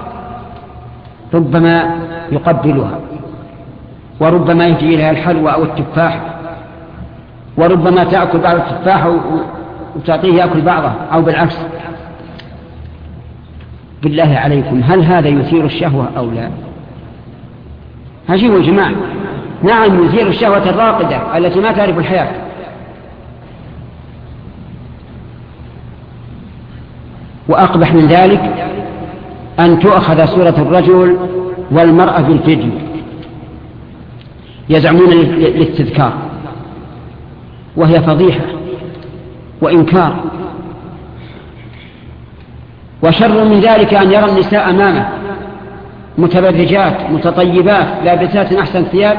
ربما يقبلها وربما يهدي إليها الحلوى أو التفاح وربما تأكل بعض التفاح وتعطيه يأكل بعضه أو بالعكس. بالله عليكم هل هذا يثير الشهوة أو لا؟ هجيبوا يا جماعة. نعم يثير الشهوة الراقدة التي ما تعرف الحياة. وأقبح من ذلك أن تؤخذ صورة الرجل والمرأة بالفيديو يزعمون للتذكار، وهي فضيحة وإنكار. وشر من ذلك أن يرى النساء أمامه متبرجات متطيبات لابسات أحسن ثياب،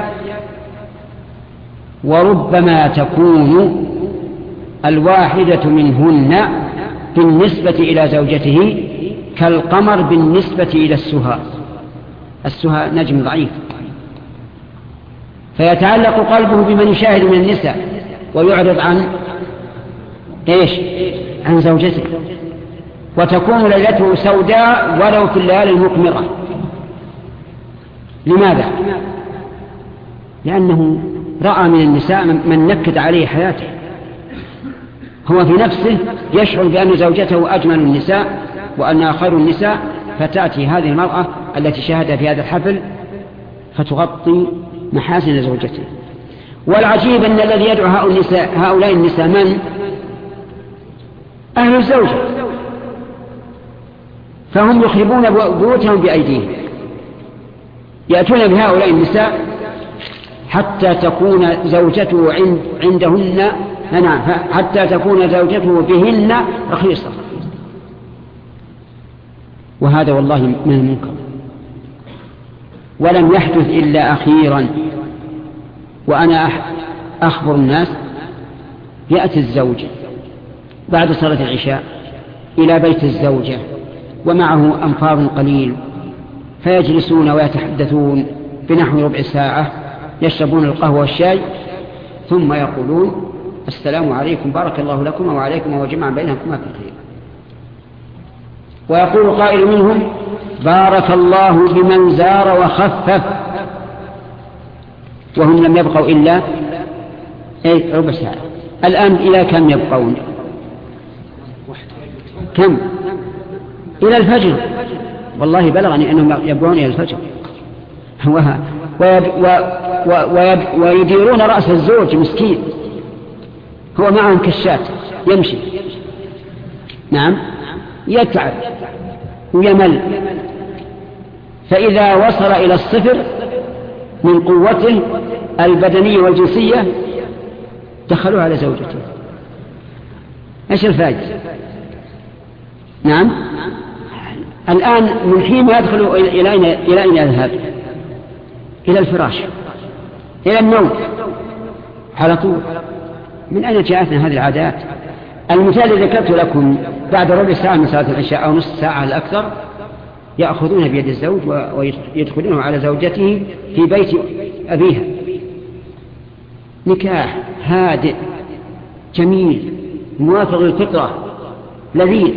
وربما تكون الواحدة منهن بالنسبة إلى زوجته كالقمر بالنسبة إلى السهى. السهى نجم ضعيف، فيتعلق قلبه بمن يشاهد من النساء ويعرض عن عن زوجته، وتكون ليلته سوداء ولو في الليالي المقمرة. لماذا؟ لأنه رأى من النساء من نكد عليه حياته. هو في نفسه يشعر بأن زوجته أجمل النساء وأنها خير النساء، فتأتي هذه المرأة التي شاهد في هذا الحفل فتغطي محاسن زوجته. والعجيب أن الذي يدعو هؤلاء النساء من؟ أهل الزوجة، فهم يخربون بيوتهم بأيديهم. يأتون بهؤلاء النساء حتى تكون زوجته عندهن، حتى تكون زوجته بهن رخيصة. وهذا والله من المنكر، ولم يحدث إلا أخيرا. وأنا أخبر الناس يأتي الزوج بعد صلاة العشاء إلى بيت الزوجة ومعه أنفاض قليل، فيجلسون ويتحدثون بنحو ربع ساعة، يشربون القهوة والشاي، ثم يقولون السلام عليكم بارك الله لكم وعليكم وجمع بينكما في الخير. ويقول قائل منهم بارك الله بمن زار وخفف، وهم لم يبقوا إلا ربع ساعة. الآن إلى كم يبقون؟ كم؟ إلى الفجر. والله بلغني أنهم يبقون إلى الفجر. ويديرون رأس الزوج مسكين، هو معهم كشات يمشي، نعم يتعب ويمل، فإذا وصل إلى الصفر من قوته البدنية والجنسية دخلوا على زوجته. ايش الفائدة؟ نعم الآن من حين يدخل إلى أين يذهب؟ إلى الفراش، إلى النوم على طول. من أين جاءتنا هذه العادات؟ المثال الذي ذكرت لكم بعد ربع ساعة من صلاة العشاء أو نصف ساعة الأكثر يأخذون بيد الزوج ويدخلونه على زوجته في بيت أبيها. نكاح هادئ جميل موافق للفطرة لذيذ.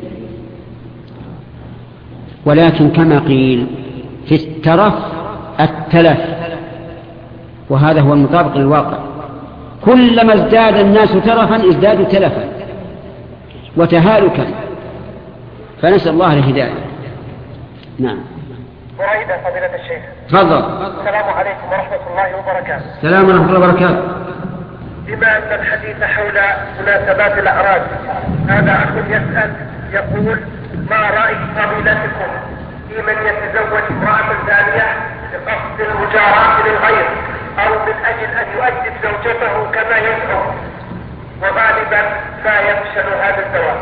ولكن كما قيل في الترف التلف، وهذا هو المطابق للواقع. كلما ازداد الناس ترفا ازدادوا تلفا وتهالكا، فنسأل الله الهداية. نعم. أريد فضيلة الشيخ. تفضل. السلام عليكم ورحمة الله وبركاته. السلام ورحمة الله وبركاته. بما أن الحديث حول مناسبات الأعراس، هذا أخ يسأل يقول ما رأي فضيلتكم في من يتزوج امرأة ثانية بقصد المجاراة للغير أو من أجل أن يؤدب زوجته كما يزعم، وغالبا ما يفشل هذا الزواج؟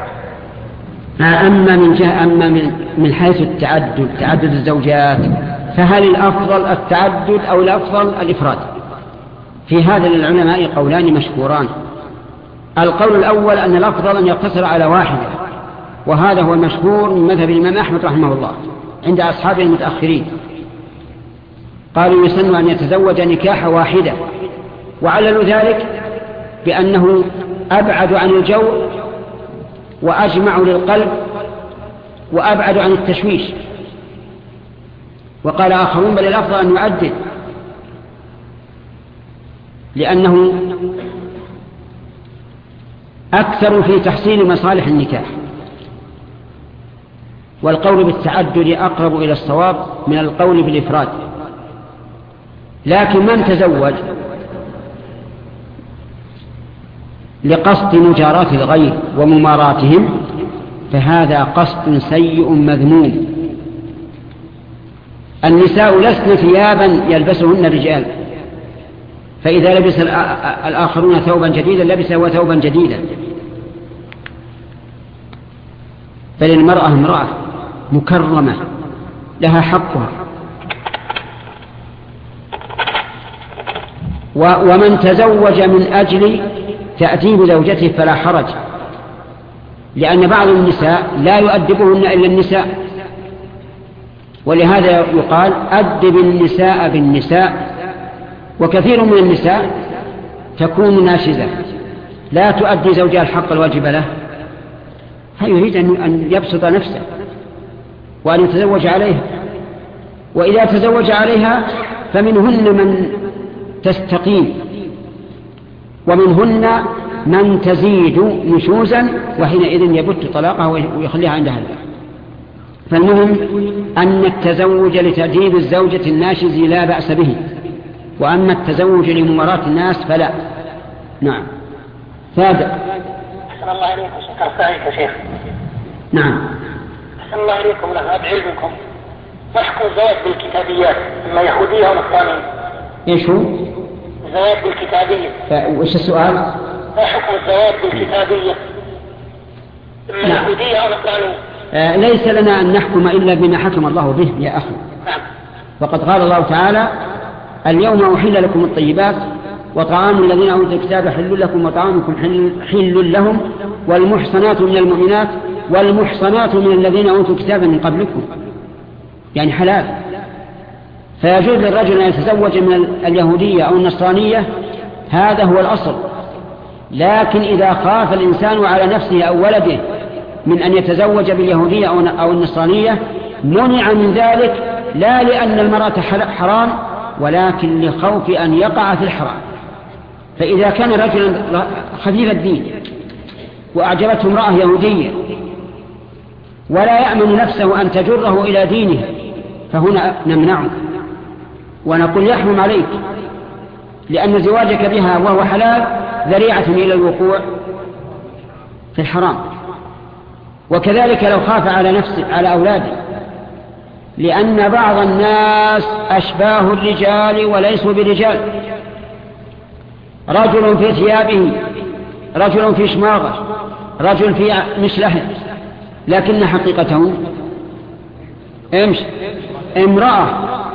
أما من حيث تعدد الزوجات، فهل الأفضل التعدد أو الأفضل الإفراد؟ في هذا للعلماء قولان مشهوران. القول الأول أن الأفضل أن يقتصر على واحدة، وهذا هو المشهور من مذهب الإمام أحمد رحمه الله عند أصحابه المتأخرين. قالوا يسن أن يتزوج نكاح واحدة، وعللوا ذلك بأنه أبعد عن الجو وأجمع للقلب وأبعد عن التشويش. وقال آخرون بل الأفضل أن يعدد، لأنه أكثر في تحصيل مصالح النكاح، والقول بالتعدد أقرب إلى الصواب من القول بالإفراد. لكن من تزوج لقصد مجاراة الغير ومماراتهم فهذا قصد سيء مذموم. النساء لسن ثيابا يلبسهن الرجال، فإذا لبس الآخرون ثوبا جديدا لبس هو ثوبا جديدا، بل المرأة امرأة مكرمة لها حقها. ومن تزوج من أجل تأديب زوجته فلا حرج، لأن بعض النساء لا يؤدبهن إلا النساء، ولهذا يقال أدب النساء بالنساء. وكثير من النساء تكون ناشزة لا تؤدي زوجها الحق الواجب له، فيريد أن يبسط نفسه وأن يتزوج عليها، وإذا تزوج عليها فمنهن من تستقيم ومنهن من تزيد نشوزا، وحينئذ يبت طلاقها ويخليها عند أهلها. فالمهم أن التزوج لتأديب الزوجة الناشز لا بأس به، وأما التزوج لممارات الناس فلا. نعم. فادع. أحسن الله إليكم، شكر سعيد يا شيخ. نعم. أحسن الله إليكم، لها بعلمكم ما حكم الزواج بالكتابيات إما يهودية أو نصرانية؟ إيش هو؟ الزواج بالكتابية. وإيش السؤال؟ ما حكم الزواج بالكتابية إما يهودية أو نصرانية؟ ليس لنا أن نحكم إلا بما حكم الله به يا أخي. نعم. وقد قال الله تعالى: اليوم أحل لكم الطيبات وطعام الذين أوتوا الكتاب حل لكم وطعامكم حل لهم والمحصنات من المؤمنات والمحصنات من الذين أوتوا الكتاب من قبلكم، يعني حلال. فيجوز للرجل أن يتزوج من اليهودية أو النصرانية، هذا هو الأصل. لكن إذا خاف الإنسان على نفسه أو ولده من أن يتزوج باليهودية أو النصرانية منع من ذلك، لا لأن المرأة حرام ولكن لخوف أن يقع في الحرام. فإذا كان رجلا خفيف الدين وأعجبته امرأة يهودية ولا يأمن نفسه أن تجره إلى دينه، فهنا نمنعه ونقول يحرم عليك، لأن زواجك بها وهو حلال ذريعة إلى الوقوع في الحرام. وكذلك لو خاف على نفسه على أولاده، لأن بعض الناس أشباه الرجال وليسوا برجال، رجل في ثيابه، رجل في شماغه، رجل في مشلحه، لكن حقيقته امرأة.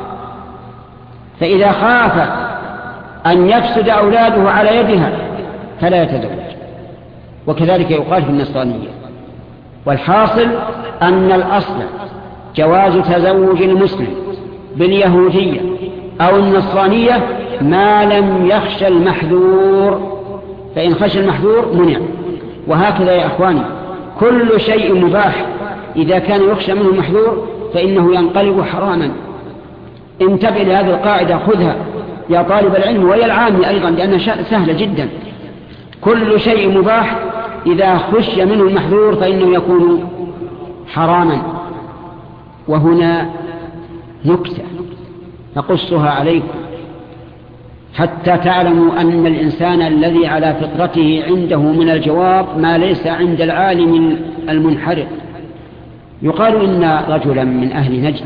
فإذا خاف أن يفسد أولاده على يدها فلا يتزوج. وكذلك يقال في النصرانية. والحاصل أن الأصل جواز تزوج المسلم باليهودية أو النصرانية ما لم يخشى المحذور، فإن خشى المحذور منع. وهكذا يا أخواني كل شيء مباح إذا كان يخشى منه المحذور فإنه ينقلب حراما. انتبه لهذه القاعدة، خذها يا طالب العلم ويا العام أيضا، لأنها سهلة جدا. كل شيء مباح إذا خشي منه المحذور فإنه يكون حراما. وهنا نكتة نقصها عليكم حتى تعلموا أن الإنسان الذي على فطرته عنده من الجواب ما ليس عند العالم المنحرف. يقال إن رجلا من أهل نجد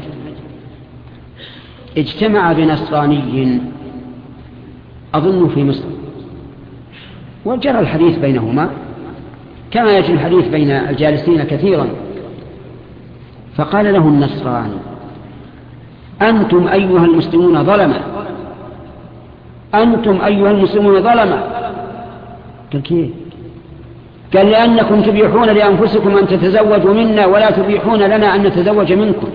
اجتمع بنصراني أظن في مصر، وجرى الحديث بينهما كما يجري الحديث بين الجالسين كثيرا. فقال له النصراني: أنتم أيها المسلمون ظلمة، أنتم أيها المسلمون ظلمة. قال كيف؟ قال: لأنكم تبيحون لأنفسكم أن تتزوجوا منا ولا تبيحون لنا أن نتزوج منكم.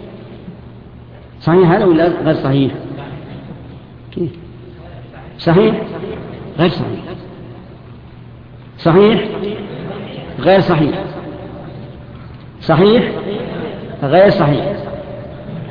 صحيح هذا ولا غير صحيح؟ كيف؟ صحيح؟ غير صحيح. صحيح؟ غير صحيح. صحيح؟ غير صحيح.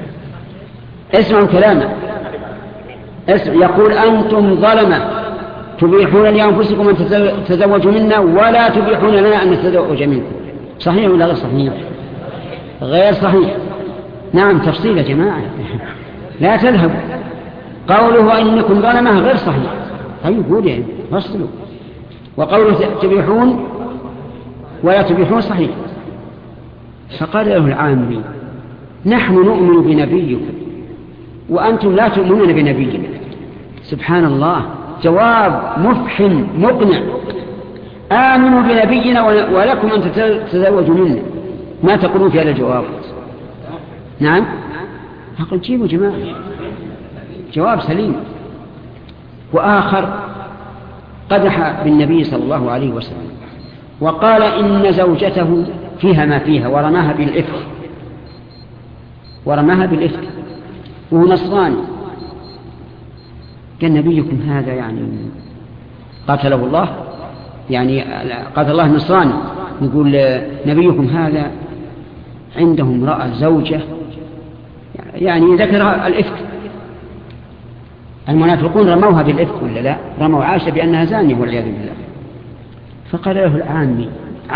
اسمعوا كلامه. يقول: أنتم ظلمة، تبيحون لأنفسكم أن تزوجوا منا ولا تبيحون لنا أن نتزوج منكم. صحيح ولا غير صحيح؟ غير صحيح. نعم تفصيل يا جماعة لا تذهب. قوله إنكم ظلمة غير صحيح. طيب قولي فصلوا. وقوله تبيحون ولا تبيحون صحيح. فقال له العامي نحن نؤمن بنبيكم وأنتم لا تؤمنون بنبينا. سبحان الله، جواب مفحم مقنع. آمنوا بنبينا ولكم أن تتزوجوا منا. ما تقولون في هذا الجواب؟ نعم أقول جيبوا جماعة جواب سليم. وآخر قدح بالنبي صلى الله عليه وسلم وقال إن زوجته فيها ما فيها ورماها بالإفك وهو نصراني. كان نبيكم هذا يعني قاتله الله، يعني قاتل الله النصراني، يقول نبيكم هذا عنده امرأة زوجة، يعني ذكر الإفك. المنافقون رموها بالإفك ولا لا؟ رموا عائشة بأنها زانية والعياذ بالله. فقال له العامي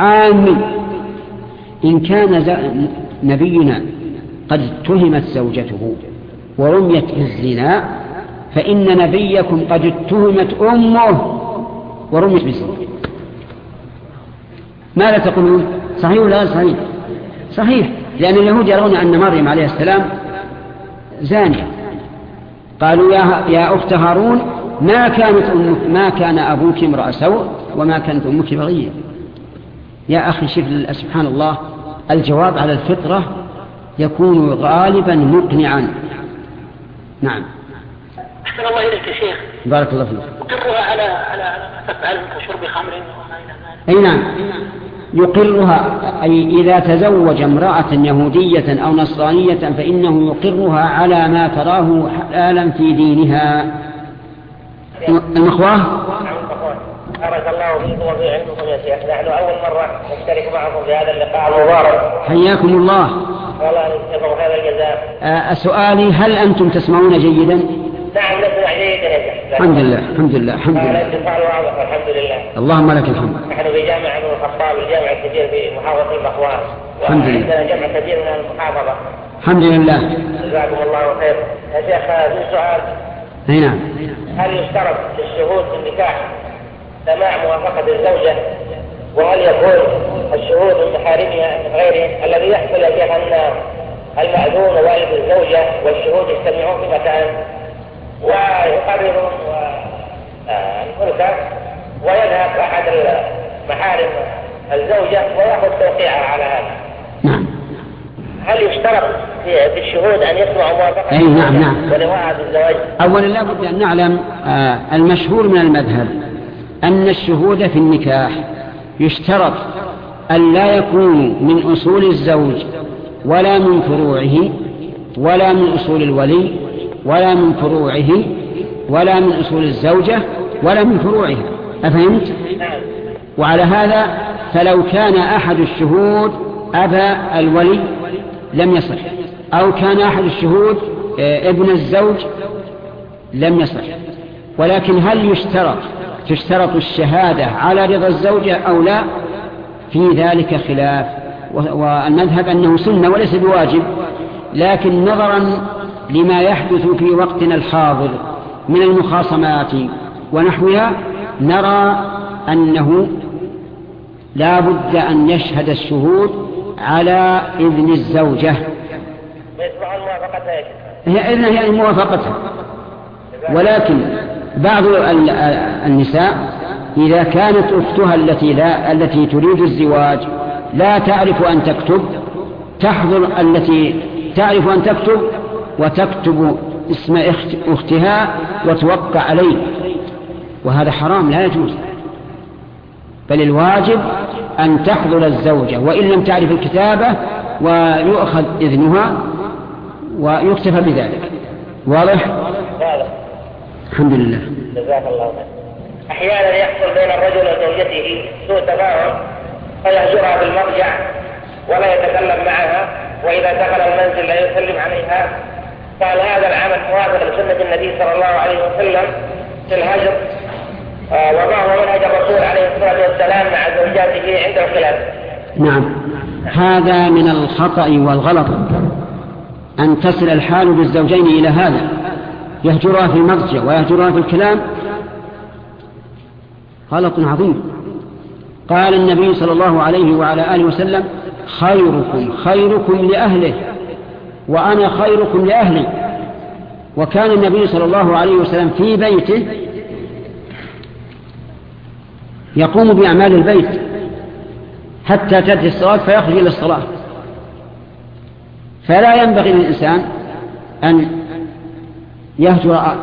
إن كان نبينا قد اتهمت زوجته ورميت بالزنا فإن نبيكم قد اتهمت أمه ورميت بالزنا. ماذا تقولون؟ صحيح ولا غير صحيح؟ صحيح، لأن اليهود يرون أن مريم عليه السلام زانية. قالوا يا أخت هارون ما كان أبوك امرأ سوء وما كانت أمك بغية. يا أخي شوف سبحان الله، الجواب على الفطرة يكون غالبا مقنعا. نعم. أحسن الله إليك يا شيخ. بارك الله فيك. يقرها على ما تفعل من كشرب خمر. أي نعم يقرها، أي إذا تزوج امرأة يهودية أو نصرانية فإنه يقرها على ما تراه حلالا في دينها. المخواه. بارك الله فيكم وفي علمكم يا شيخ. نحن أول مرة نشترك معكم في هذا اللقاء المبارك. حياكم الله. والله يجزاكم خير الجزاء. سؤالي هل أنتم تسمعون جيدا؟ نعم نسمع جيدا يا شيخ. الحمد لله الحمد لله الحمد لله. الاتصال واضح الحمد لله. اللهم لك الحمد. نحن في جامع ابن الخطاب، الجامع الكبير في محافظة البخوان، الحمد لله. وعندنا جمع كبير من المحافظة. الحمد لله. جزاكم الله خير. يا شيخ في سؤال. نعم. هل يشترط للشهود في النكاح سماع موافقة الزوجة؟ وهل يكون الشهود من محارمها من غيرهم؟ الذي يحصل يا شيخ أن المأذون والد الزوجة والشهود يجتمعون في مكان ويقررون الفرصة ويذهب أحد محارم الزوجة ويأخذ توقيعها على هذا. نعم. هل يشترط في الشهود أن يسمعوا موافقة نعم. ولواء الزواج؟ أولا لا بد أن نعلم المشهور من المذهب أن الشهود في النكاح يشترط أن لا يكونوا من أصول الزوج ولا من فروعه ولا من أصول الولي ولا من فروعه ولا من أصول الزوجة ولا من فروعها. أفهمت؟ وعلى هذا فلو كان أحد الشهود أبا الولي لم يصح، أو كان أحد الشهود ابن الزوج لم يصح. ولكن هل تشترط الشهادة على رضا الزوجة أو لا؟ في ذلك خلاف، والمذهب أنه سنة وليس بواجب، لكن نظرا لما يحدث في وقتنا الحاضر من المخاصمات ونحوها نرى أنه لا بد أن يشهد الشهود على إذن الزوجة. هي موافقتها. ولكن بعض النساء إذا كانت أختها التي تريد الزواج لا تعرف أن تكتب، تحضر التي تعرف أن تكتب وتكتب اسم أختها وتوقع عليه، وهذا حرام لا يجوز. بل الواجب أن تحضر الزوجة وإن لم تعرف الكتابة ويؤخذ إذنها ويكتفى بذلك. واضح؟ الحمد لله. جزاك الله خير. أحيانا يحصل بين الرجل وزوجته سوء تفاهم فيهجرها بالمضجع ولا يتكلم معها، وإذا دخل المنزل لا يسلم عليها. قال هذا العمل موافق لسنة النبي صلى الله عليه وسلم في الهجر وما هو منهج الرسول عليه الصلاة والسلام مع زوجاته عند الخلاف. نعم، هذا من الخطأ والغلط أن تصل الحال بالزوجين إلى هذا، يهجرها في المضجع ويهجرها في الكلام، غلط عظيم. قال النبي صلى الله عليه وعلى آله وسلم: خيركم خيركم لأهله وأنا خيركم لأهلي. وكان النبي صلى الله عليه وسلم في بيته يقوم بأعمال البيت حتى تأتي الصلاة فيخرج إلى الصلاة. فلا ينبغي للإنسان أن يهجر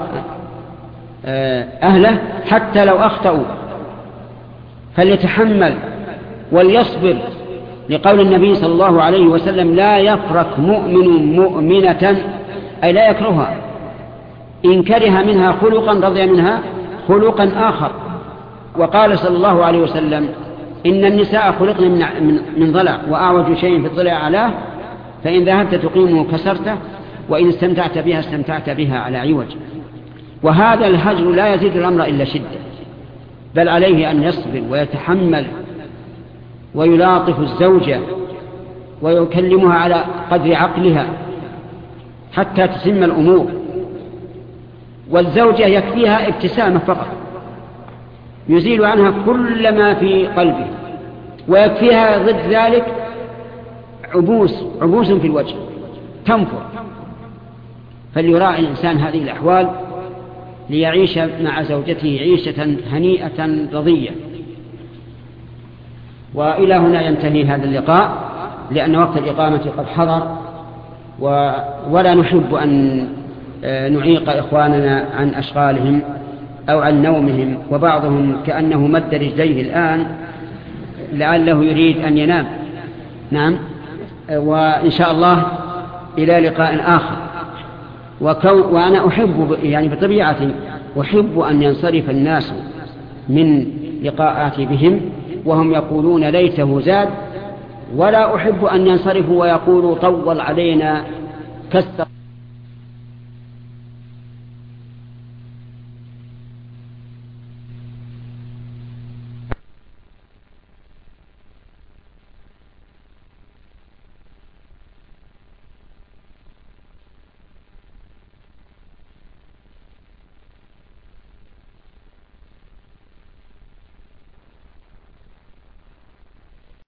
أهله حتى لو أخطأوا، فليتحمل وليصبر، لقول النبي صلى الله عليه وسلم: لا يفرق مؤمن مؤمنة، أي لا يكرهها، إن كره منها خلقا رضي منها خلقا آخر. وقال صلى الله عليه وسلم: إن النساء خلقن من ضلع، وأعوج شيء في الضلع أعلاه، فإن ذهبت تقيمه كسرته، وإن استمتعت بها استمتعت بها على عوج. وهذا الهجر لا يزيد الأمر إلا شدة، بل عليه أن يصبر ويتحمل ويلاطف الزوجة ويكلمها على قدر عقلها حتى تسم الأمور. والزوجة يكفيها ابتسامة فقط يزيل عنها كل ما في قلبه، ويكفيها ضد ذلك عبوس في الوجه تنفر. فليراعي الإنسان هذه الأحوال ليعيش مع زوجته عيشة هنيئة رضية. وإلى هنا ينتهي هذا اللقاء، لأن وقت الإقامة قد حضر، ولا نحب أن نعيق إخواننا عن أشغالهم أو عن نومهم، وبعضهم كأنه مد رجليه الآن لعله يريد أن ينام. نعم، وإن شاء الله إلى لقاء آخر. وأنا أحب يعني بطبيعتي أحب أن ينصرف الناس من لقاءاتي بهم وهم يقولون ليته زاد، ولا أحب أن ينصرفوا ويقولوا طول علينا كسر.